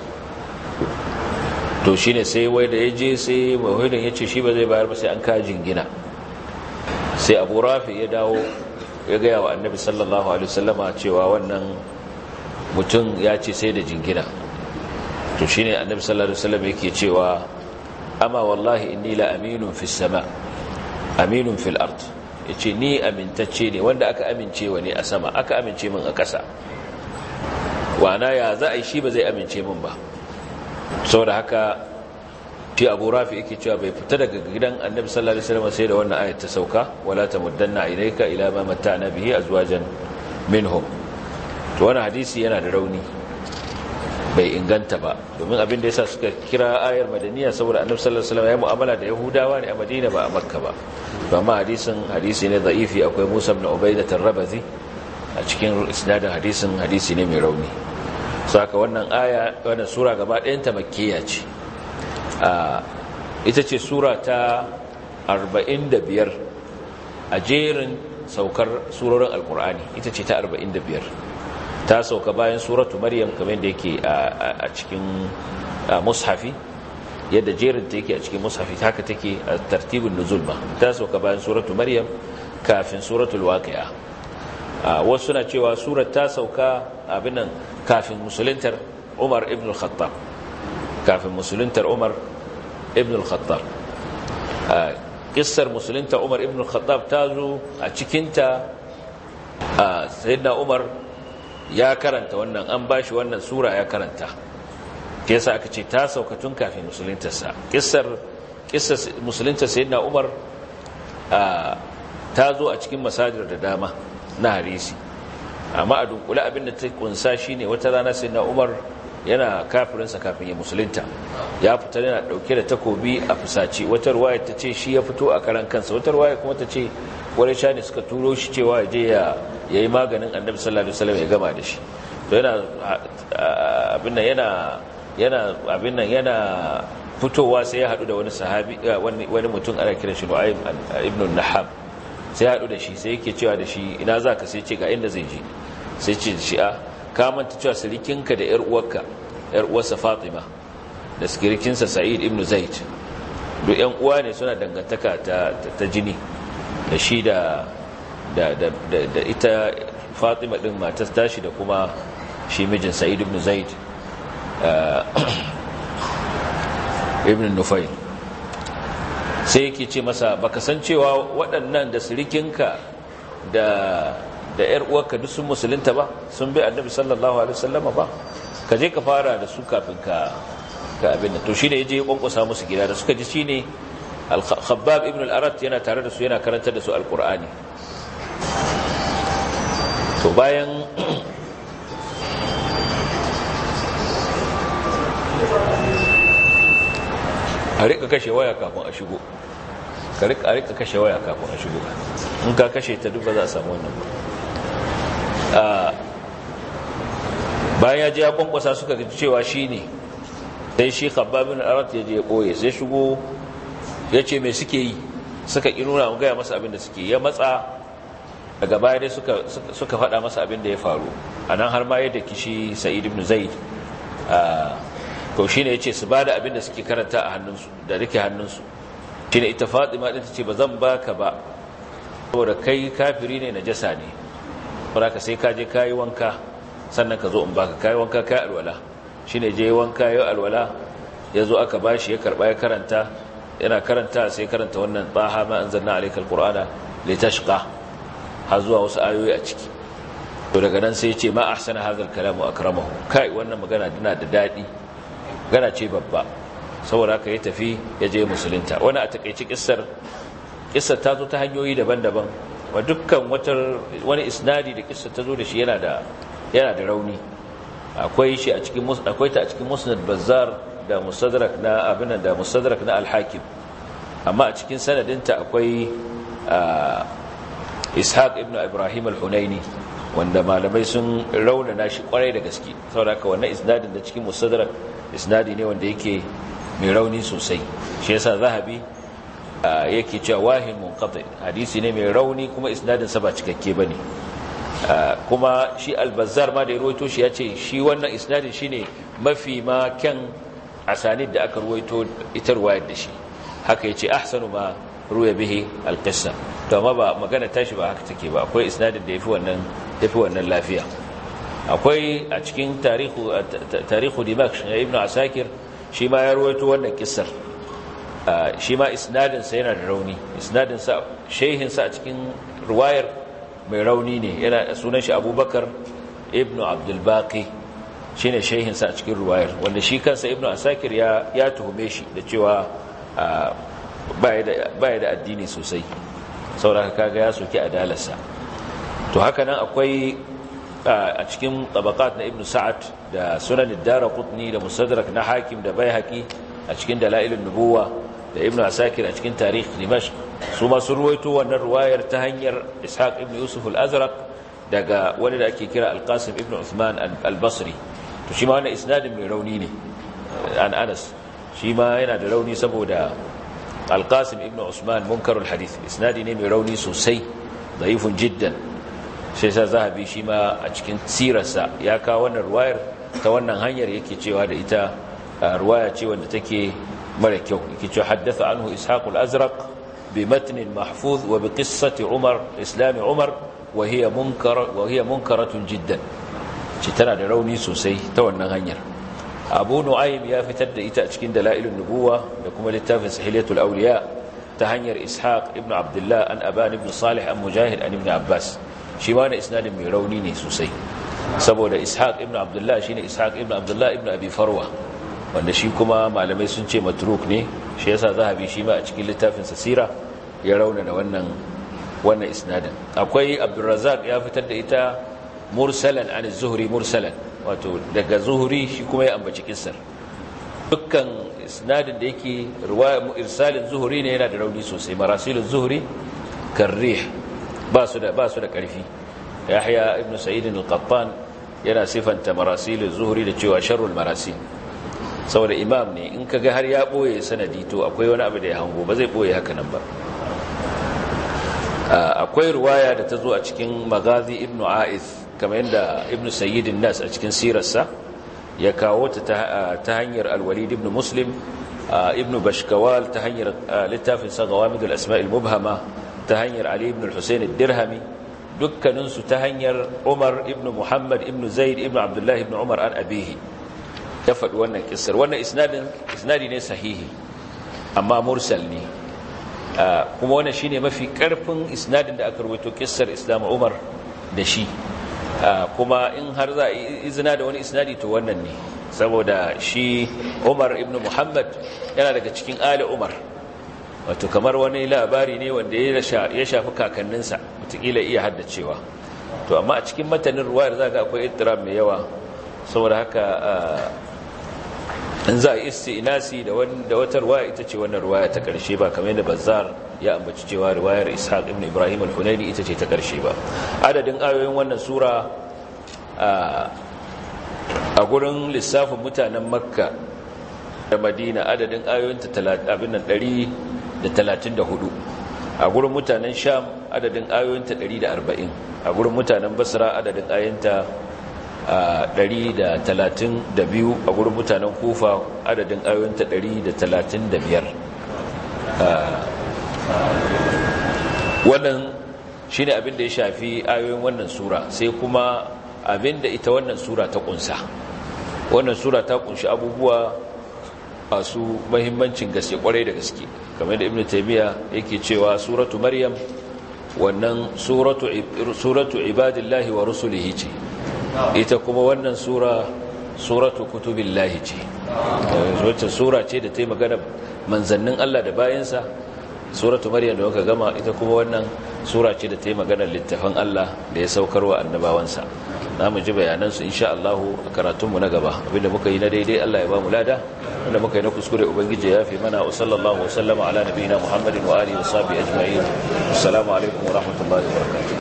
to shine sai wai da yaje sai mawhidin yace shi ba zai bayar ba sai an ka jingina sai Abu Rafi ya dawo ya ga wa Annabi sallallahu alaihi wasallama cewa wannan mutum ya ce sai da jingina to shine Annabi sallallahu alaihi wasallam yake cewa amma wallahi inni la aminun fis sama aminun fil ard yace ni amintacce ne wanda aka amince wa ne a sama aka amince min a ƙasa wana ya za a yi shi ba zai amince min ba saboda haka fi Abu Rafi yake cewa bai fita daga gidan Annabi sallallahu alaihi wasallam sai da wannan ayat ta sauka wala tamuddanna ilayka ila ma matta'na bihi azwajan minhum to wannan hadisi yana da rauni bai inganta ba domin abin da yasa suka kira ayar madaniya saboda Annabi sallallahu alaihi wasallam ya mu'amala da Yahudawa ne a Madina ba a Makka ba amma hadisin hadisi ne da'ifi akwai Musa ibn Ubaidah ar-Rabazi a cikin isnadin hadisin hadisi ne mai rauni saka wannan aya wannan sura gaba ɗayan ta makkiya ce ita ce sura ta arba'in da biyar a jerin saukar surorin alkur'ani ita ce ta arba'in da biyar ta sauka bayan suratu maryam kamar da yake a cikin mushafi yadda jerin ta yake a cikin mushafi haka take a tartibin nuzul ba ta sauka bayan suratu maryam kafin suratul waqi'a wasu na cewa surar ta sauka abinan kafin musuluntar Umar ibn al-Khattab kafin musuluntar Umar ibn al-Khattab kissar musuluntar Umar ibn al-Khattab ta zo a cikinta sayyidina Umar ya karanta wannan an bashi wannan sura ya karanta ke yasa aka ce ta sauka tun kafin musuluntarsa kissar kissar musuluntar sayyidina Umar ta zo a cikin masajir da dama na hadisi amma a dunkule abinda ta kunsa shine wata rana sayyidina Umar yana kafirinsa kafin ya musulunta ya fita yana dauke da takobi a fusaci wata ruwaya ta ce shi ya fito a karan kansa wata ruwaya kuma ta ce wani shani suka turo shi cewa ya je ya yayi maganin Annabi sallallahu alaihi wasallam ya gama da shi to yana abin nan yana yana abin nan yana fitowa sai ya hadu da wani sahabi wani wani mutum ana kiran shi Nu'aym ibn Nahab sai ya hadu da shi sai yake cewa da shi ina zaka sai ce ga inda zai je sai ce shi a ka manta cewa sirikinka da yar uwarka yar uwarsa Fatima da sirikinsa Sa'id ibn Zaid duk yan uwa ne suna dangantaka ta ta jini da shi da da da da ita Fatima din matar tashi da kuma shi mijin Sa'id ibn Zaid ibn Nufayl sai yake ce masa baka san cewa waɗannan da sirikinka da da ƴar uwarka duk sun musulunta ba sun bi Annabi sallallahu alaihi wasallama ba ka je ka fara da su kafin ka ka abin to shine yaje ya kwankwasa musu gida da suka ji shine al-Khabbab ibn al-Arat yana tare da su yana karantar da su al-Qur'ani to bayan a rika kashe waya kafin a shigo ka rika rika kashe waya kafin a shigo in ka kashe ta duk ba za a samu wannan ba bayan ya je ya kwankwasa suka ga cewa shine sai shi Khabbab bin Arat ya je ya boye sai shigo ya ce me suke yi suka kinuna mu gaya masa abin da suke ya matsa daga baya dai suka suka faɗa masa abin da ya faru anan har ma yadda kishi Sa'id ibn Zaid to shine yace su bada abin da suke karanta a hannunsu da rike hannunsu shine ita Fatima din tace bazan baka ba saboda kai kafiri ne najasa ne saboda sai ka je kai wanka sannan ka zo in baka kai wanka kai alwala shine je wanka yayi alwala yazo aka bashi ya karba ya karanta yana karanta sai karanta wannan taha ma anzalna alaykal qur'ana litashqa har zuwa wasu ayoyi a ciki to daga nan sai ya ce ma ahsana hadha al-kalam wa akramahu kai wannan magana dina da dadi magana ce babba saboda haka ya tafi ya je musulunta wani a takeici kissar kissar ta zo ta hanyoyi daban-daban wa dukkan wata wani isnadi da kissar ta zo da shi yana da yana da rauni akwai shi a cikin akwai ta a cikin musnad bazzar da mustadrak na abinan da mustadrak na al-hakim amma a cikin sanadinta akwai ishaq ibn ibrahim al-hunaini wanda malamai sun raunana shi kwarai da gaske saboda haka wannan isnadin da cikin mustadrak isnadi ne wanda yake mai rauni sosai shi yasa zahabi yake cewa wahin munqati hadisi ne mai rauni kuma isnadin sa ba cikakke bane kuma shi al-bazzar ma da ya rawaito shi yace shi wannan isnadin shine mafi ma kyan asanid da aka ruwaito ita ruwayar da shi haka yace ahsanu ma ruya bihi al-qissa to amma ba magana tashi ba haka take ba akwai isnadin da yafi wannan yafi wannan lafiya akwai a cikin tarihu tarihu Dimashq ibn Asakir shi ma ya ruwaito wannan kissar shi ma isnadin sa yana da rauni isnadin sa shehin sa a cikin ruwayar mai rauni ne yana sunan shi Abubakar ibn Abdul Baqi shine shehin sa a cikin ruwayar wanda shi kansa ibn Asakir ya ya tuhume shi da cewa baya da baya da addini sosai saboda kaga ya soki adalarsa to haka nan akwai a cikin tabaqat na ibn Sa'ad da sunan ad-Darqutni da Mustadrak na Hakim da Baihaqi a cikin dalailun nubuwa da ibn Asakir a cikin tarikh Dimashq su ma sun ruwaito wannan ruwayar ta hanyar Ishaq ibn Yusuf al-Azraq daga wani da ake kira Al-Qasim ibn Uthman al-Basri to shi ma wannan isnadin mai rauni ne an Anas shi ma yana da rauni saboda Al-Qasim ibn Uthman munkarul hadith isnadi ne mai rauni sosai dhaifun jiddan sai sa zahabi shi ma a cikin sirarsa ya kawo wannan ruwayar ta wannan hanyar yake cewa da ita ruwaya ce wanda take mara kyau yake cewa haddatha anhu Ishaq al-Azraq bi matn mahfuz wa bi qissati Umar islam Umar wa hiya munkar wa hiya munkaratun jiddan ce tana da rauni sosai ta wannan hanyar Abu Nu'aym ya fitar da ita a cikin dalailun nubuwa da kuma littafin Sahihatul Awliya ta hanyar Ishaq ibn Abdullah an Aban ibn Salih an Mujahid an Ibn Abbas shi ma na isnadin mai rauni ne sosai saboda Ishaq ibn Abdullah shine Ishaq ibn Abdullah ibn Abi Farwa wanda shi kuma malamai sun ce matruk ne shi yasa zahabi shi ma a cikin littafin sa sira ya rauna da wannan wannan isnadin akwai Abdurrazzaq ya fitar da ita mursalan an az-Zuhri mursalan wato daga Zuhri shi kuma ya ambaci kissar dukkan isnadin da yake riwaya irsalin Zuhri ne yana da rauni sosai marasiluz Zuhri karrih ba su da ba su da ƙarfi Yahya ibn Sa'id al-Qattan yana sifanta marasiluz Zuhri da cewa sharrul marasil saboda imam ne in kaga har ya boye sanadi to akwai wani abu da ya hango ba zai boye haka nan ba akwai riwaya da ta zo a cikin Magazi ibn Aiz kamar yadda ibn Sayyid an-Nas a cikin sirarsa ya kawo ta ta hanyar al-Walid ibn Muslim ibn Bashkawal ta hanyar littafin sa Gawamid al-Asma' al-Mubhama ta hanyar Ali ibn al-Husayn al-Dirhami dukkaninsu ta hanyar Umar ibn Muhammad ibn Zaid ibn Abdullah ibn Umar an abihi ya faɗi wannan kissar wannan isnadin isnadi ne sahihi amma mursal ne kuma wannan shine mafi karfin isnadin da aka rubuto kissar Islam Umar da shi kuma in har za a izina da wani isnadi to wannan ne saboda shi Umar ibn Muhammad yana daga cikin ali Umar wato kamar wani labari ne wanda ya shafi kakanninsa wataƙila iya haddacewa to amma a cikin matanin ruwayar za ga akwai ittirab mai yawa saboda haka in za a istinasi da da wata ruwaya ita ce wannan ruwaya ta karshe ba kamar yadda Bazzar ya ambaci cewa riwayar Ishaq ibn Ibrahim al-Hunaini ita ce ta karshe ba. Adadin ayoyin wannan sura a gurin lissafin mutanen Makka da Madina adadin ayoyinta ɗari da talatin da hudu, a gurin mutanen Sham adadin ayoyinta ɗari da arba'in, a gurin mutanen Basra adadin ayoyinta ɗari da talatin da biyu, a gurin mutanen Kufa adadin ayoyinta ɗari da talatin da biyar. Wannan shine abin da ya shafi ayoyin wannan sura. Sai kuma abin da ita wannan sura ta kunsa. Wannan sura ta kunshi abubuwa masu muhimmancin gaske kwarai da gaske, kamar da Ibn Taymiyyah yake cewa suratu Maryam wannan suratu suratu ibadillahi wa rusulihi ce, ita kuma wannan sura suratu kutubillahi ce. Wacce sura ce da ta yi magana manzannin Allah da bayansa. Suratu Maryam da muka gama ita kuma wannan sura ce da ta yi magana littafin Allah da ya saukarwa annabawansa. Na mu ji bayanansu insha Allah a karatunmu na gaba. Abinda muka yi na daidai Allah ya ba mu lada, wanda muka yi na kuskure ubangiji ya fi mana. Wa sallallahu wa sallama ala nabiyina Muhammadin wa alihi wa sahbihi ajma'in. Assalamu alaikum wa rahmatullahi wa barakatuh.